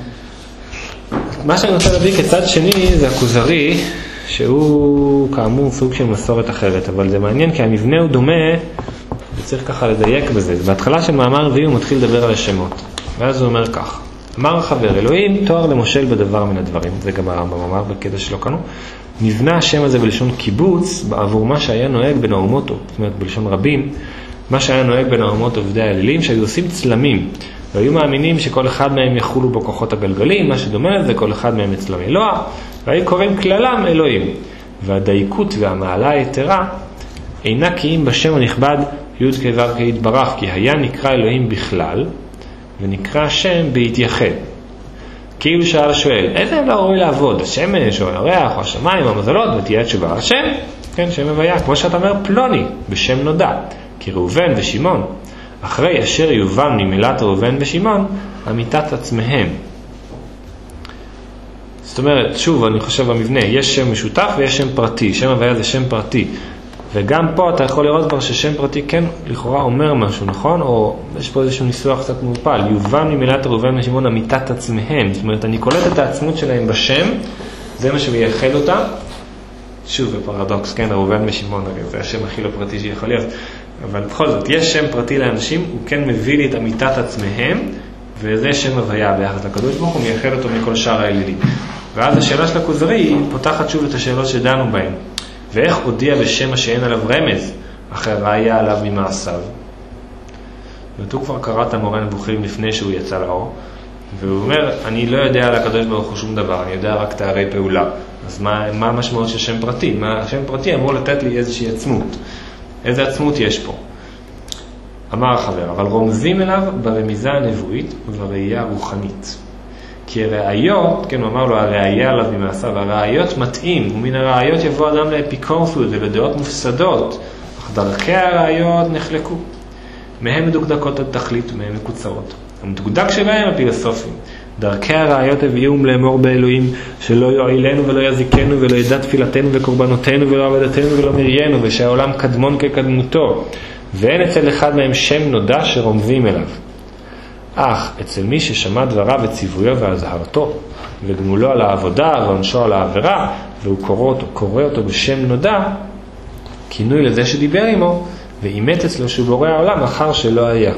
מה שאני רוצה להביא כצד שני זה הכוזרי, שהוא כאמור סוג של מסורת אחרת, אבל זה מעניין כי המבנה הוא דומה, וצריך ככה לדייק בזה. בהתחלה של מאמר רביעי הוא מתחיל לדבר על השמות, ואז הוא אומר כך: אמר החבר, אלוהים תואר למושל בדבר מן הדברים, זה גם הרמב"ם אמר בקטע שלו כאן, נבנה השם הזה בלשון קיבוץ בעבור מה שהיה נוהג בין האומות, זאת אומרת בלשון רבים, מה שהיה נוהג בין האומות עובדי האלילים, שהיו עושים צלמים, והיו מאמינים שכל אחד מהם יחולו בו כוחות הגלגלים, מה שדומה לזה, כל אחד מהם אצלם אלוה, והיו קוראים כללם אלוהים. והדייקות והמעלה היתרה אינה כי אם בשם הנכבד י' כזר כהתברך, כי היה נקרא אלוהים בכלל, ונקרא השם בהתייחד. כאילו שאל השואל, איזה לא ראוי לעבוד? השמש או הירח או השמיים או המזלות? ותהיה תשובה, השם, כן, שם הוויה, כמו שאתה אומר, פלוני, בשם נודע, כי ראובן ושמעון. אחרי אשר יובן ממילת ראובן ושמעון, אמיתת עצמהם. זאת אומרת, שוב, אני חושב במבנה, יש שם משותף ויש שם פרטי. שם הוויה זה שם פרטי. וגם פה אתה יכול לראות כבר ששם פרטי כן לכאורה אומר משהו, נכון? או יש פה איזשהו ניסוח קצת מופל. יובן ממילת ראובן ושמעון, אמיתת עצמהם. זאת אומרת, אני קולט את העצמות שלהם בשם, זה מה שמייחד אותה. שוב, בפרדוקס, כן, ראובן ושמעון, זה השם הכי לא פרטי שיכול להיות. אבל בכל זאת, יש שם פרטי לאנשים, הוא כן מביא לי את אמיתת עצמהם, וזה שם הוויה ביחד לקדוש ברוך הוא, מייחד אותו מכל שאר האלילים. ואז השאלה של הכוזרי פותחת שוב את השאלות שדנו בהן. ואיך הודיע בשם שאין עליו רמז, אחרי ראיה עליו ממעשיו? הוא כבר קרא את המורה נבוכים לפני שהוא יצא לאור, והוא אומר, אני לא יודע על הקדוש ברוך הוא שום דבר, אני יודע רק תארי פעולה. אז מה המשמעות של שם פרטי? שם פרטי אמור לתת לי איזושהי עצמות. איזה עצמות יש פה? אמר החבר, אבל רומזים אליו ברמיזה הנבואית ובראייה הרוחנית. כי הראיות, כן, הוא אמר לו, הראייה עליו ממעשיו, הראיות מתאים, ומן הראיות יבוא אדם לאפיקורסות ולדעות מופסדות, אך דרכי הראיות נחלקו. מהם מדוקדקות עד תכלית ומהם מקוצרות. המדוקדק שבהם הפילוסופים. דרכי הראיות הביאום לאמור באלוהים, שלא יועילנו ולא יזיקנו ולא ידע תפילתנו וקורבנותינו ולא עבדתנו ולא מריינו, ושהעולם קדמון כקדמותו. ואין אצל אחד מהם שם נודע שרומזים אליו. אך אצל מי ששמע דבריו וציוויו והזהרתו, וגמולו על העבודה ועונשו על העבירה, והוא קורא אותו בשם נודע, כינוי לזה שדיבר עמו, ואימת אצלו שהוא בורא העולם אחר שלא היה.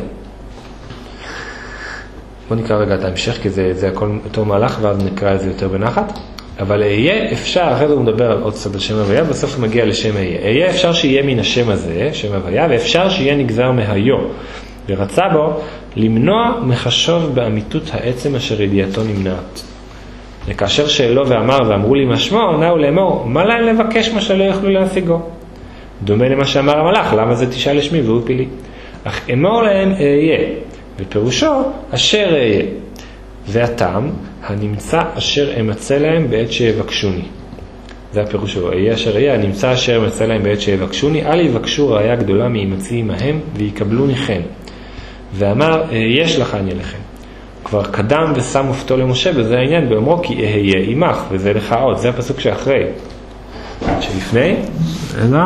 בוא נקרא רגע את ההמשך, כי זה הכל אותו מהלך, ואז נקרא את זה יותר בנחת. אבל יהיה אפשר, אחרי זה הוא מדבר על עוד צד על שם הוויה, בסוף הוא מגיע לשם יהיה אפשר שיהיה מן השם הזה, שם הוויה, ואפשר שיהיה נגזר מהיו. ורצה בו למנוע מחשוב באמיתות העצם אשר ידיעתו נמנעת. וכאשר שאלו ואמר ואמרו לי מה שמו, נאו לאמור, מה להם לבקש מה שלא יוכלו להשיגו? דומה למה שאמר המלאך, למה זה תשאל לשמי והוא פילי? אך אמור להם אהיה, ופירושו אשר אהיה. והטעם הנמצא אשר אמצא להם בעת שיבקשוני. זה הפירושו, אהיה אשר אהיה, הנמצא אשר אמצא להם בעת שיבקשוני, אל יבקשו ראיה גדולה מאמצי עמהם ויקבלוני חן. ואמר, יש לך אני לכם. כבר קדם ושם מופתו למשה, וזה העניין באומרו, כי אהיה עמך, וזה לך עוד. זה הפסוק שאחרי. שלפני, רגע.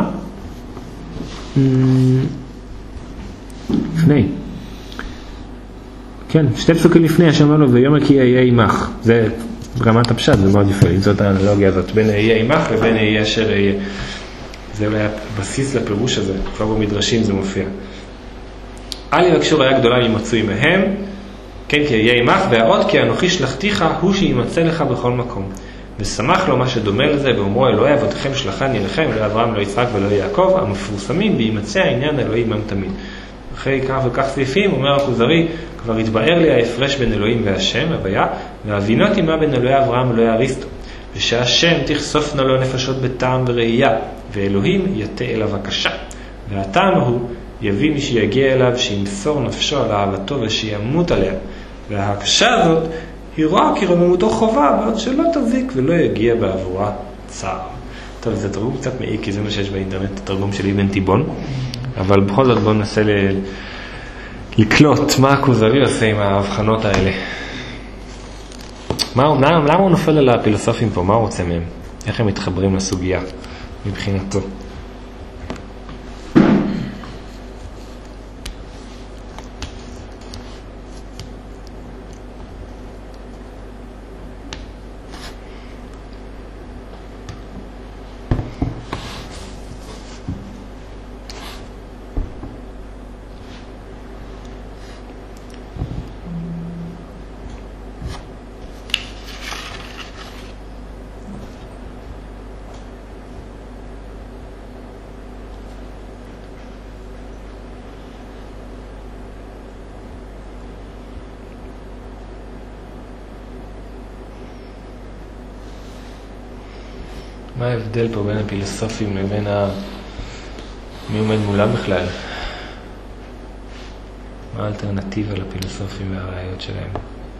לפני. כן, שתי פסוקים לפני, השם אמר לו, ויאמר כי אהיה עמך. זה רמת הפשט, זה מאוד יפה. זאת האנלוגיה הזאת, בין אהיה עמך לבין אהיה אשר אהיה. זה אולי הבסיס לפירוש הזה, כבר במדרשים זה מופיע. אל יבקשו ראיה גדולה ימצאו עמהם, כן, כי אהיה עמך, והעוד כי אנוכי שלחתיך הוא שימצא לך בכל מקום. ושמח לו מה שדומה לזה, ואומרו אלוהי אבותיכם שלחני לכם, לא אברהם, לא יצחק ולא יעקב, המפורסמים, וימצא העניין אלוהי עמם תמיד. אחרי כך וכך סעיפים, אומר הכוזרי, כבר התבאר לי ההפרש בין אלוהים והשם, הוויה, והבינותי מה בין אלוהי אברהם ולא אריסטו, ושהשם תחשופנה לו נפשות בטעם וראייה, ואלוהים יתה אליו הקשה. והטעם הוא, יביא מי שיגיע אליו, שימסור נפשו על אהבתו ושימות עליה. וההקשה הזאת, היא רואה כי רוממותו חובה, בעוד שלא תזיק ולא יגיע בעבורה צער. טוב, זה תרגום קצת מעיק, כי זה מה שיש באינטרנט, התרגום של אבן תיבון. אבל בכל זאת בואו ננסה לקלוט מה הכוזרי עושה עם ההבחנות האלה. למה הוא נופל על הפילוסופים פה? מה הוא רוצה מהם? איך הם מתחברים לסוגיה מבחינתו? מה ההבדל פה בין הפילוסופים לבין מי עומד מולם בכלל? מה האלטרנטיבה לפילוסופים והראיות שלהם?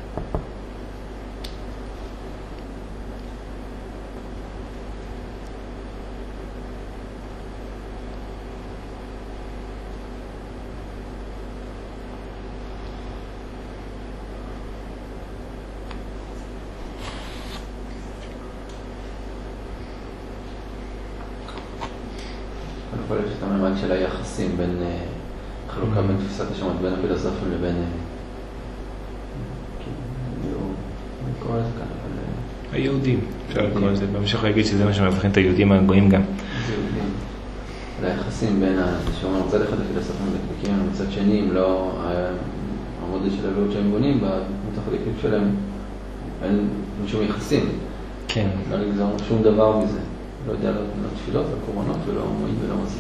יכול להיות שאתה ממד של היחסים בין חלוקה בין תפיסת השמות בין הפילוסופים לבין אני קורא לזה כאן, אבל היהודים, אפשר לקרוא לזה, במשך להגיד שזה מה שמבחין את היהודים הגויים גם. יהודים. היחסים בין שאומר מצד אחד הפילוסופים מדקדקים, מצד שני אם לא המודל של הלאות שהם בונים, בדמות החלקית שלהם, אין שום יחסים. כן. לא לגזור שום דבר מזה. לא יודע, לא תפילות, לא קורבנות, ולא מועיל ולא מזיק.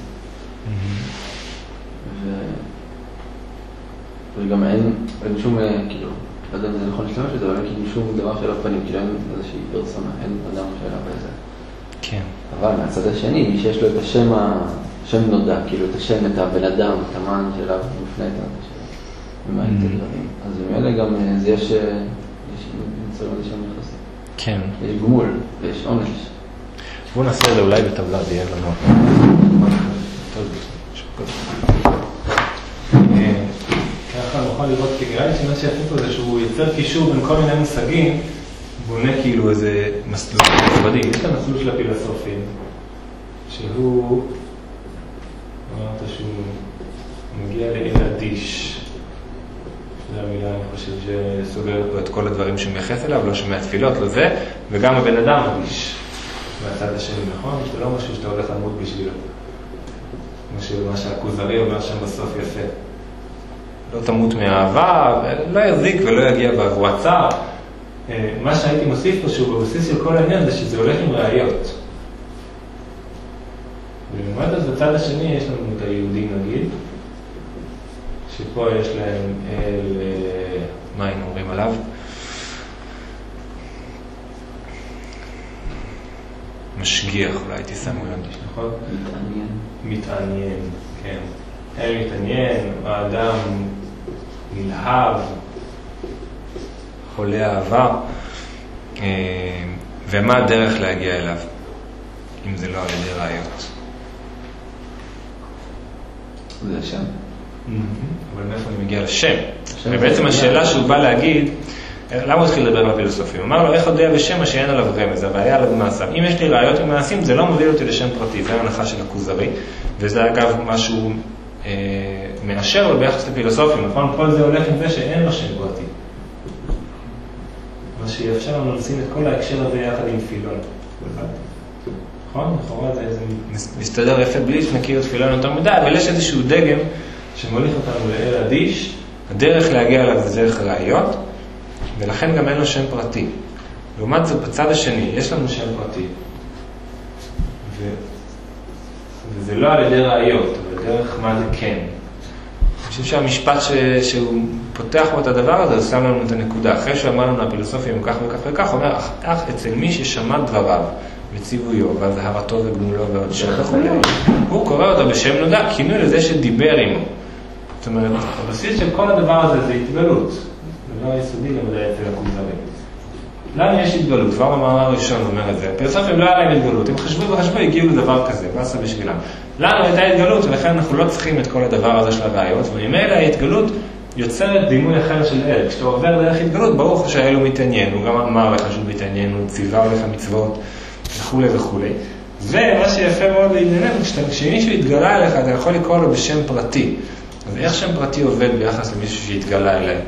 וגם אין שום, כאילו, לא יודע אם זה נכון להשתמש בזה, אבל אין כאילו שום דבר של הפנים, כאילו אין איזושהי פרסונה, אין אדם שאלה בזה. כן. אבל מהצד השני, מי שיש לו את השם נודע, כאילו את השם, את הבן אדם, את המן שאליו מפנה את הדברים. אז במילא גם זה יש נמצאים על זה שם יחסי. כן. יש גמול ויש עונש. בואו נעשה את זה אולי בטבלה, זה יהיה לנו. ככה נוכל לראות, כי נראה לי שמה שיפה פה זה שהוא יוצר קישור בין כל מיני מושגים, בונה כאילו איזה מסלול נפרדים. יש את המסלול של הפילוסופים, שהוא, אמרת שהוא מגיע לאל אדיש. זו המילה, אני חושב, שסוגרת פה את כל הדברים שהוא מייחס אליו, לא שומע תפילות, לא זה, וגם הבן אדם אדיש. מהצד השני, נכון? זה לא משהו שאתה הולך למות בשבילו. מה שהכוזרי אומר שם בסוף יפה. לא תמות מאהבה, לא יזיק ולא יגיע בעבור הצער. מה שהייתי מוסיף פה שהוא בבסיס של כל העניין זה שזה הולך עם ראיות. ובמובן הזה בצד השני יש לנו את היהודים נגיד, שפה יש להם אל, מה היינו אומרים עליו? משגיח, אולי תשמו לב, נכון? מתעניין. מתעניין, כן. אל מתעניין, האדם נלהב, חולה אהבה, ומה הדרך להגיע אליו, אם זה לא על ידי ראיות? זה השם. אבל מאיפה אני מגיע לשם? ובעצם השאלה שהוא בא להגיד, למה הוא התחיל לדבר על הפילוסופים? הוא אמר לו, איך יודע בשם מה שאין עליו רמז, הבעיה עליו מעשיו. אם יש לי ראיות ומעשים, זה לא מוביל אותי לשם פרטי, זה ההנחה של הכוזרי, וזה אגב משהו מאשר לו ביחס לפילוסופים, נכון? כל זה הולך עם זה שאין לו שם פרטי. מה שיאפשר לנו לשים את כל ההקשר הזה יחד עם פילון. נכון? לכאורה זה מסתדר יפה בלי שנכיר את פילון יותר מדי, אבל יש איזשהו דגם שמוליך אותנו לאל אדיש, הדרך להגיע אליו זה דרך ראיות, ולכן גם אין לו שם פרטי. לעומת זה בצד השני, יש לנו שם פרטי, וזה לא על ידי ראיות, אבל דרך מה זה כן. אני חושב שהמשפט שהוא פותח בו את הדבר הזה, הוא שם לנו את הנקודה. אחרי שאמר לנו הפילוסופים הוא כך וכך וכך, הוא אומר, אך אצל מי ששמע דבריו וציוויו, והזהרתו וגמולו ועוד שם וכו', הוא קורא אותו בשם נודע, כינוי לזה שדיבר עמו. זאת אומרת, הבסיס של כל הדבר הזה זה התגלות. זה לא יסודי למדעי אצל הכוזרי. לנו יש התגלות, כבר במאמר הראשון אומר את זה. הפילוסופים לא היה להם התגלות, הם חשבו, הגיעו לדבר כזה, ועשה בשבילם. לנו הייתה התגלות, ולכן אנחנו לא צריכים את כל הדבר הזה של הראיות, וממילא ההתגלות יוצרת דימוי אחר של אל. כשאתה עובר דרך התגלות, ברור שהאל הוא מתעניין, הוא גם אמר לך שהוא מתעניין, הוא ציווה לך מצוות, וכו' וכו'. ומה שיפה מאוד לענייננו, כשמישהו יתגלה אליך, אתה יכול לקרוא לו בשם פרטי. אז איך שם פרטי עובד ביחס למישהו שהתגלה אליי?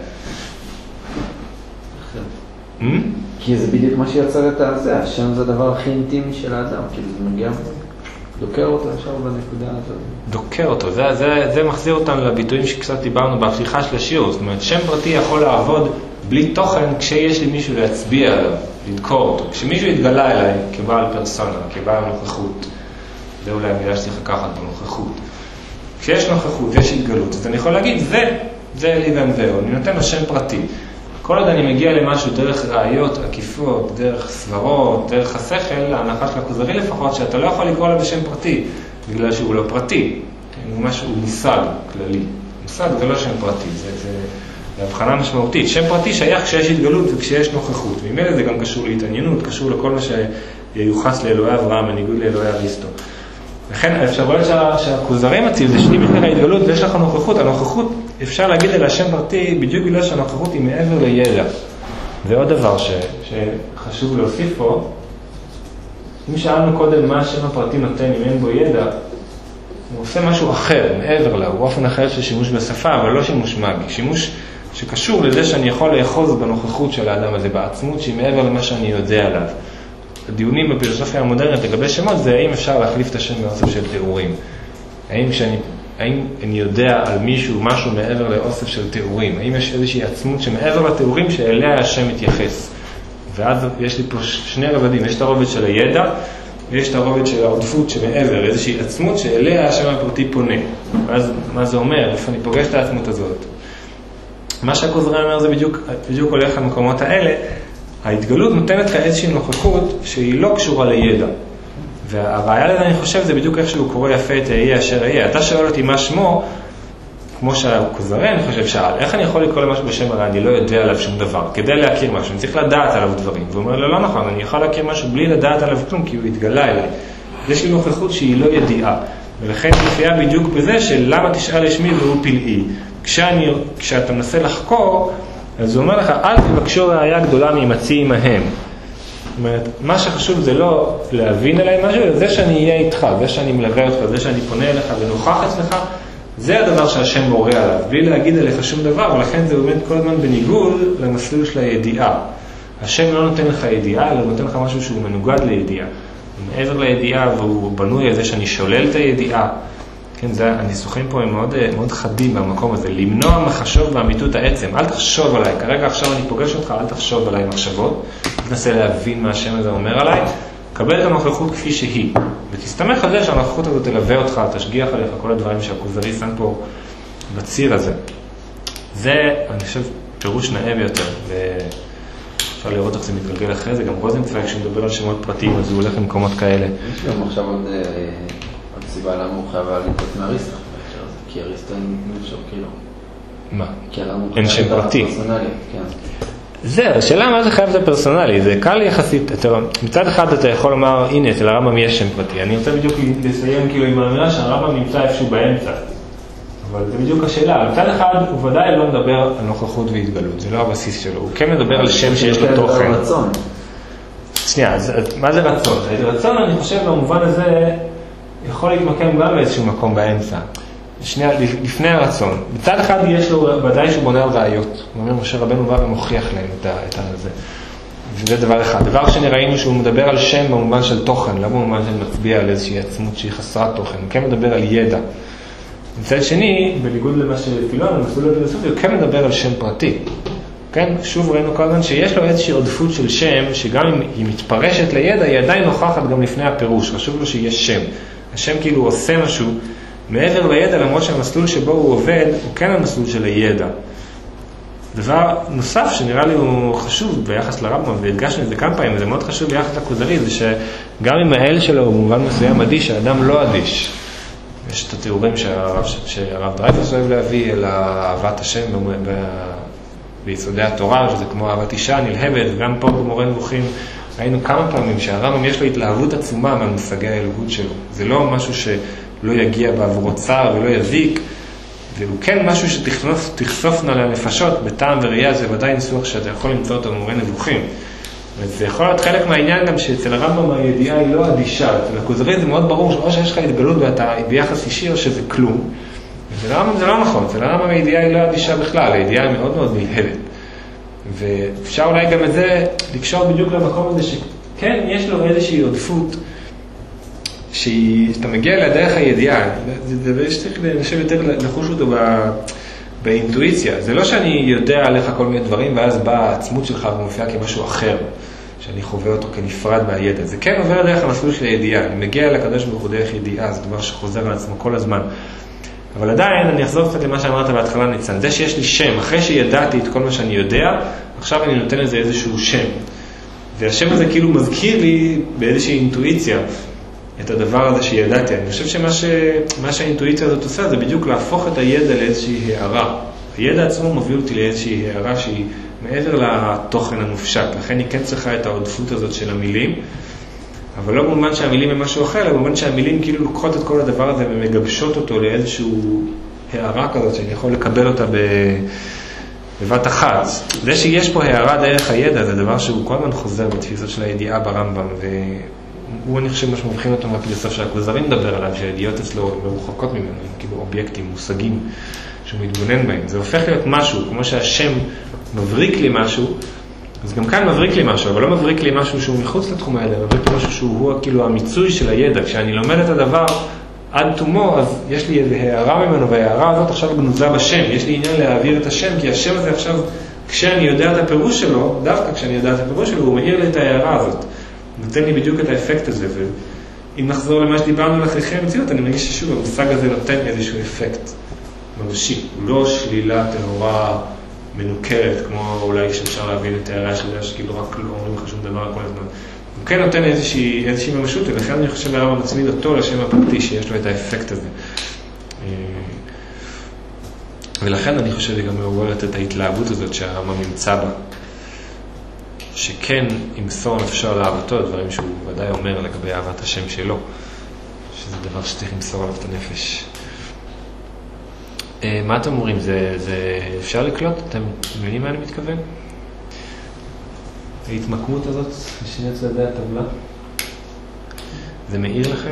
כי זה בדיוק מה שיוצר את הזה, השם זה הדבר הכי אינטימי של האדם, כאילו זה מגיע, דוקר אותו ישר בנקודה הזאת. דוקר אותו, זה מחזיר אותנו לביטויים שקצת דיברנו בהפתיחה של השיעור, זאת אומרת, שם פרטי יכול לעבוד בלי תוכן כשיש לי מישהו להצביע עליו, לדקור אותו. כשמישהו יתגלה אליי כבעל פרסונה, כבעל נוכחות, זה אולי המילה שצריך לקחת בנוכחות. כשיש נוכחות ויש התגלות, אז אני יכול להגיד, זה לי והם זהו, אני נותן לו שם פרטי. כל עוד אני מגיע למשהו דרך ראיות עקיפות, דרך סברות, דרך השכל, ההנחה של הכוזרי לפחות, שאתה לא יכול לקרוא לו בשם פרטי, בגלל שהוא לא פרטי. הוא משהו, הוא מושג כללי. מושג זה לא שם פרטי, זה הבחנה משמעותית. שם פרטי שייך כשיש התגלות וכשיש נוכחות. ממילא זה גם קשור להתעניינות, קשור לכל מה שיוחס לאלוהי אברהם, בניגוד לאלוהי אריסטו. לכן האפשרויות שהכוזרי מציב זה שאם יש לך התגלות ויש לך נוכחות, הנוכחות אפשר להגיד על השם פרטי בדיוק בגלל שהנוכחות היא מעבר לידע. ועוד דבר שחשוב להוסיף פה, אם שאלנו קודם מה השם הפרטי נותן אם אין בו ידע, הוא עושה משהו אחר, מעבר לה, הוא אופן אחר של שימוש בשפה, אבל לא שימוש מגי, שימוש שקשור לזה שאני יכול לאחוז בנוכחות של האדם הזה, בעצמות שהיא מעבר למה שאני יודע עליו. הדיונים בפילוסופיה המודרנית לגבי שמות זה האם אפשר להחליף את השם באוסף של תיאורים. האם כשאני האם אני יודע על מישהו משהו מעבר לאוסף של תיאורים? האם יש איזושהי עצמות שמעבר לתיאורים שאליה השם מתייחס? ואז יש לי פה שני רבדים, יש את הרובד של הידע, ויש את הרובד של העודפות שמעבר, איזושהי עצמות שאליה השם הפרטי פונה. ואז מה זה אומר? איפה אני פוגש את העצמות הזאת? מה שהכוזרי אומר זה בדיוק הולך למקומות האלה. ההתגלות נותנת לך איזושהי נוכחות שהיא לא קשורה לידע. והראיה לזה אני חושב זה בדיוק איך שהוא קורא יפה את אהיה אשר אהיה. אתה שואל אותי מה שמו, כמו שהכוזרי אני חושב שאל, איך אני יכול לקרוא למשהו בשם הרי אני לא יודע עליו שום דבר, כדי להכיר משהו, אני צריך לדעת עליו דברים. והוא אומר לו לא נכון, אני יכול להכיר משהו בלי לדעת עליו כלום, כי הוא התגלה אליי. יש לי נוכחות שהיא לא ידיעה. ולכן מופיעה בדיוק בזה של למה תשאל לשמי והוא פלאי. כשאתה מנסה לחקור, אז הוא אומר לך, אל תבקשו ראיה גדולה ממציא עמהם. זאת אומרת, מה שחשוב זה לא להבין עליי משהו, זה שאני אהיה איתך, זה שאני מלווה אותך, זה שאני פונה אליך ונוכח אצלך, זה הדבר שהשם מורה עליו, בלי להגיד עליך שום דבר, ולכן זה באמת כל הזמן בניגוד למסלול של הידיעה. השם לא נותן לך ידיעה, אלא נותן לך משהו שהוא מנוגד לידיעה. מעבר לידיעה, והוא בנוי על זה שאני שולל את הידיעה. כן, זה, הניסוחים פה הם מאוד, מאוד חדים במקום הזה. למנוע מחשוב באמיתות העצם. אל תחשוב עליי. כרגע עכשיו אני פוגש אותך, אל תחשוב עליי מחשבות. תנסה להבין מה השם הזה אומר עליי. קבל את הנוכחות כפי שהיא. ותסתמך על זה שהנוכחות הזאת תלווה אותך, תשגיח עליך, כל הדברים שהכוזרי שם פה בציר הזה. זה, אני חושב, פירוש נאה ביותר. אפשר לראות איך זה מתגלגל אחרי זה. גם רוזנצוויג, כשהוא מדבר על שמות פרטיים, אז הוא הולך למקומות כאלה. יש גם עכשיו עוד סיבה למה הוא חייב להתפות מאריסטו, כי אריסטו אין אפשר כאילו. מה? כי למה הוא אין שם פרטי. כן. זה, השאלה מה זה חייב זה פרסונלי, זה קל יחסית, מצד אחד אתה יכול לומר, הנה, אצל הרמב"ם יש שם פרטי, אני רוצה בדיוק לסיים כאילו עם האמירה שהרמב"ם נמצא איפשהו באמצע, אבל זה בדיוק השאלה, מצד אחד הוא ודאי לא מדבר על נוכחות והתגלות, זה לא הבסיס שלו, הוא כן מדבר על שם שיש לו תוכן. שנייה, מה זה רצון? רצון אני חושב במובן הזה יכול להתמקם גם באיזשהו מקום באמצע. שנייה, לפני הרצון. בצד אחד יש לו, ודאי שהוא בונה על ראיות. הוא אומר, משה רבנו בא ומוכיח להם את זה. וזה דבר אחד. דבר שני, ראינו שהוא מדבר על שם במובן של תוכן, לא במובן של מצביע על איזושהי עצמות שהיא חסרת תוכן. הוא כן מדבר על ידע. מצד שני, בניגוד למה שפילון, המסלול הפילוסופי, הוא כן מדבר על שם פרטי. כן, שוב ראינו כל הזמן שיש לו איזושהי עודפות של שם, שגם אם היא מתפרשת לידע, היא עדיין נוכחת גם לפני הפירוש. חשוב לו שיש שם. השם כאילו עושה משהו מעבר לידע, למרות שהמסלול שבו הוא עובד, הוא כן המסלול של הידע. דבר נוסף שנראה לי הוא חשוב ביחס לרמב"ם, והדגשנו את זה כמה פעמים, וזה מאוד חשוב ביחס לכוזרי, זה שגם אם האל שלו הוא במובן מסוים אדיש, האדם לא אדיש. יש את התיאורים שהרב דרייפוס אוהב להביא, אל אהבת השם ביסודי התורה, שזה כמו אהבת אישה נלהבת, וגם פה במורה נבוכים, ראינו כמה פעמים שהרמב"ם יש לו התלהבות עצומה מהמושגי האלוהות שלו. זה לא משהו שלא יגיע בעבורו צער ולא יזיק, והוא כן משהו שתחשופנה לנפשות בטעם וראייה, זה ודאי ניסוח שאתה יכול למצוא אותו במורה נבוכים. וזה יכול להיות חלק מהעניין גם שאצל הרמב"ם הידיעה היא לא אדישה, אצל הכוזרי זה מאוד ברור שאו שיש לך התגלות ואתה ביחס אישי או שזה כלום. אצל הרמב"ם זה לא נכון, אצל הרמב"ם הידיעה היא לא אדישה בכלל, הידיעה היא מאוד מאוד נלהבת. ואפשר אולי גם את זה לקשור בדיוק למקום הזה שכן יש לו איזושהי עודפות שאתה מגיע אליה דרך הידיעה, זה דבר שצריך לנשב יותר לחוש אותו באינטואיציה. זה לא שאני יודע עליך כל מיני דברים ואז באה העצמות שלך ומופיעה כמשהו אחר שאני חווה אותו כנפרד מהידע. זה כן עובר דרך המסלול של הידיעה, אני מגיע לקדוש ברוך הוא דרך ידיעה, זה דבר שחוזר על עצמו כל הזמן. אבל עדיין אני אחזור קצת למה שאמרת בהתחלה ניצן, זה שיש לי שם, אחרי שידעתי את כל מה שאני יודע, עכשיו אני נותן לזה איזשהו שם. והשם הזה כאילו מזכיר לי באיזושהי אינטואיציה את הדבר הזה שידעתי. אני חושב שמה שהאינטואיציה הזאת עושה זה בדיוק להפוך את הידע לאיזושהי הערה. הידע עצמו מוביל אותי לאיזושהי הערה שהיא מעבר לתוכן המופשט. לכן היא כן צריכה את העודפות הזאת של המילים, אבל לא במובן שהמילים הם משהו אחר, אלא במובן שהמילים כאילו לוקחות את כל הדבר הזה ומגבשות אותו לאיזשהו הערה כזאת שאני יכול לקבל אותה בבת אחת. זה שיש פה הערה דרך הידע זה דבר שהוא כל הזמן חוזר בתפיסות של הידיעה ברמב"ם, והוא אני חושב מה שמבחין אותו מהפילוסוף שהכוזרי מדבר עליו, שהידיעות אצלו מרוחקות ממנו, כאילו אובייקטים, מושגים שהוא מתבונן בהם. זה הופך להיות משהו, כמו שהשם מבריק לי משהו, אז גם כאן מבריק לי משהו, אבל לא מבריק לי משהו שהוא מחוץ לתחום הידע, מבריק לי משהו שהוא כאילו המיצוי של הידע. כשאני לומד את הדבר, עד תומו, אז יש לי איזו הערה ממנו, וההערה הזאת עכשיו גנוזה בשם. יש לי עניין להעביר את השם, כי השם הזה עכשיו, כשאני יודע את הפירוש שלו, דווקא כשאני יודע את הפירוש שלו, הוא מאיר לי את ההערה הזאת. נותן לי בדיוק את האפקט הזה, ואם נחזור למה שדיברנו לחיכי המציאות, אני מרגיש ששוב, המושג הזה נותן איזשהו אפקט ממשי. הוא לא שלילה טהורה מנוכרת, כמו אולי שאפשר להבין את ההערה שלה, שכאילו רק לא אומרים לך שום דבר כל הזמן. הוא כן נותן איזושהי ממשות, ולכן אני חושב שהרב מצמיד אותו לשם הפרטי, שיש לו את האפקט הזה. ולכן אני חושב שהיא גם מעוררת את ההתלהבות הזאת שהרב נמצא בה. שכן ימסור נפשו על אהבתו, דברים שהוא ודאי אומר לגבי אהבת השם שלו, שזה דבר שצריך למסור עליו את הנפש. מה אתם אומרים? זה אפשר לקלוט? אתם מבינים מה אני מתכוון? ההתמקמות הזאת, בשני צדדי הטבלה, זה מאיר לכם?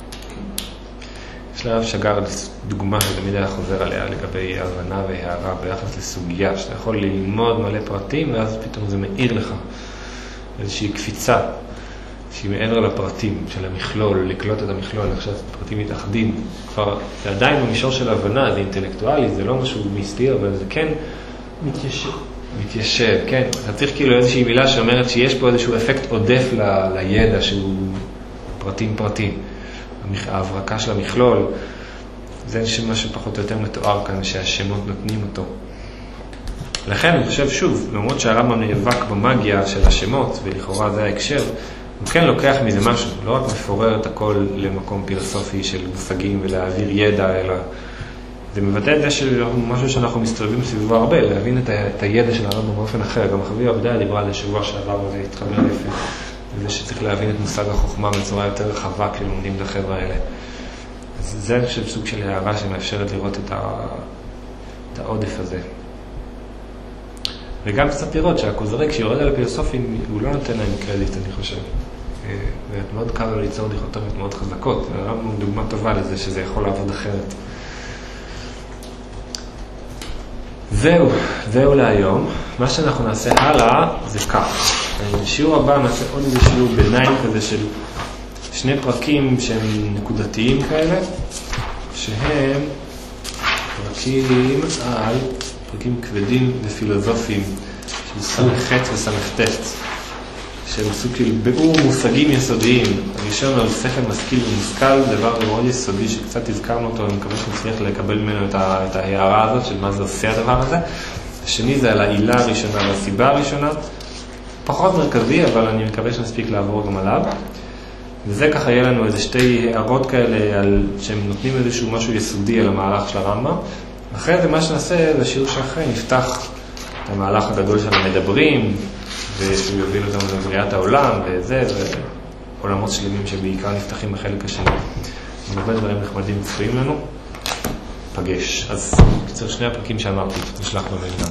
יש לרב שגר דוגמה שתמיד היה חוזר עליה לגבי הבנה והערה ביחס לסוגיה, שאתה יכול ללמוד מלא פרטים ואז פתאום זה מאיר לך איזושהי קפיצה שהיא מעבר לפרטים של המכלול, לקלוט את המכלול, עכשיו פרטים מתאחדים, כבר זה עדיין במישור של הבנה, זה אינטלקטואלי, זה לא משהו מיסטי, אבל זה כן מתיישב, כן. אתה צריך כאילו איזושהי מילה שאומרת שיש פה איזשהו אפקט עודף לידע שהוא פרטים. ההברקה של המכלול, זה מה שפחות או יותר מתואר כאן, שהשמות נותנים אותו. לכן אני חושב שוב, למרות שהרמב"ם נאבק במאגיה של השמות, ולכאורה זה ההקשר, הוא כן לוקח מזה משהו, לא רק מפורר את הכל למקום פילוסופי של מושגים ולהעביר ידע, אלא זה מבטא את זה משהו שאנחנו מסתובבים סביבו הרבה, להבין את הידע של הרמב"ם באופן אחר. גם החביב עבדיה דיברה על השבוע שעבר וזה התחבר יפה. וזה שצריך להבין את מושג החוכמה בצורה יותר רחבה כשלומדים את החבר'ה האלה. אז זה אני חושב סוג של הערה שמאפשרת לראות את העודף הזה. וגם קצת לראות שהכוזרי כשיורד על הפילוסופים הוא לא נותן להם קרדיט, אני חושב. ומאוד קל לו ליצור דיכוטומיות מאוד חזקות. הרמב"ם הוא דוגמה טובה לזה שזה יכול לעבוד אחרת. זהו להיום. מה שאנחנו נעשה הלאה זה כך. בשיעור הבא נעשה עוד איזה שיעור ביניים כזה של שני פרקים שהם נקודתיים כאלה, שהם פרקים כבדים ופילוסופיים של סמכת וסמכתת, שהם סוג של ביאור מושגים יסודיים. הראשון על שכל משכיל ומושכל, דבר מאוד יסודי שקצת הזכרנו אותו, אני מקווה שנצליח לקבל ממנו את ההערה הזאת של מה זה עושה הדבר הזה. השני זה על העילה הראשונה והסיבה הראשונה, פחות מרכזי, אבל אני מקווה שנספיק לעבור גם עליו. וזה ככה יהיה לנו איזה שתי הערות כאלה שהם נותנים איזשהו משהו יסודי על המהלך של הרמב"ם. אחרי זה מה שנעשה זה שיעור שאחרי נפתח את המהלך הגדול של המדברים, ושהוא יוביל אותנו לבריאת העולם וזה, ועולמות שלמים שבעיקר נפתחים בחלק השני. הרבה דברים נחמדים צפויים לנו. פגש. אז קצר שני הפרקים שאמרתי, נשלח במדינה.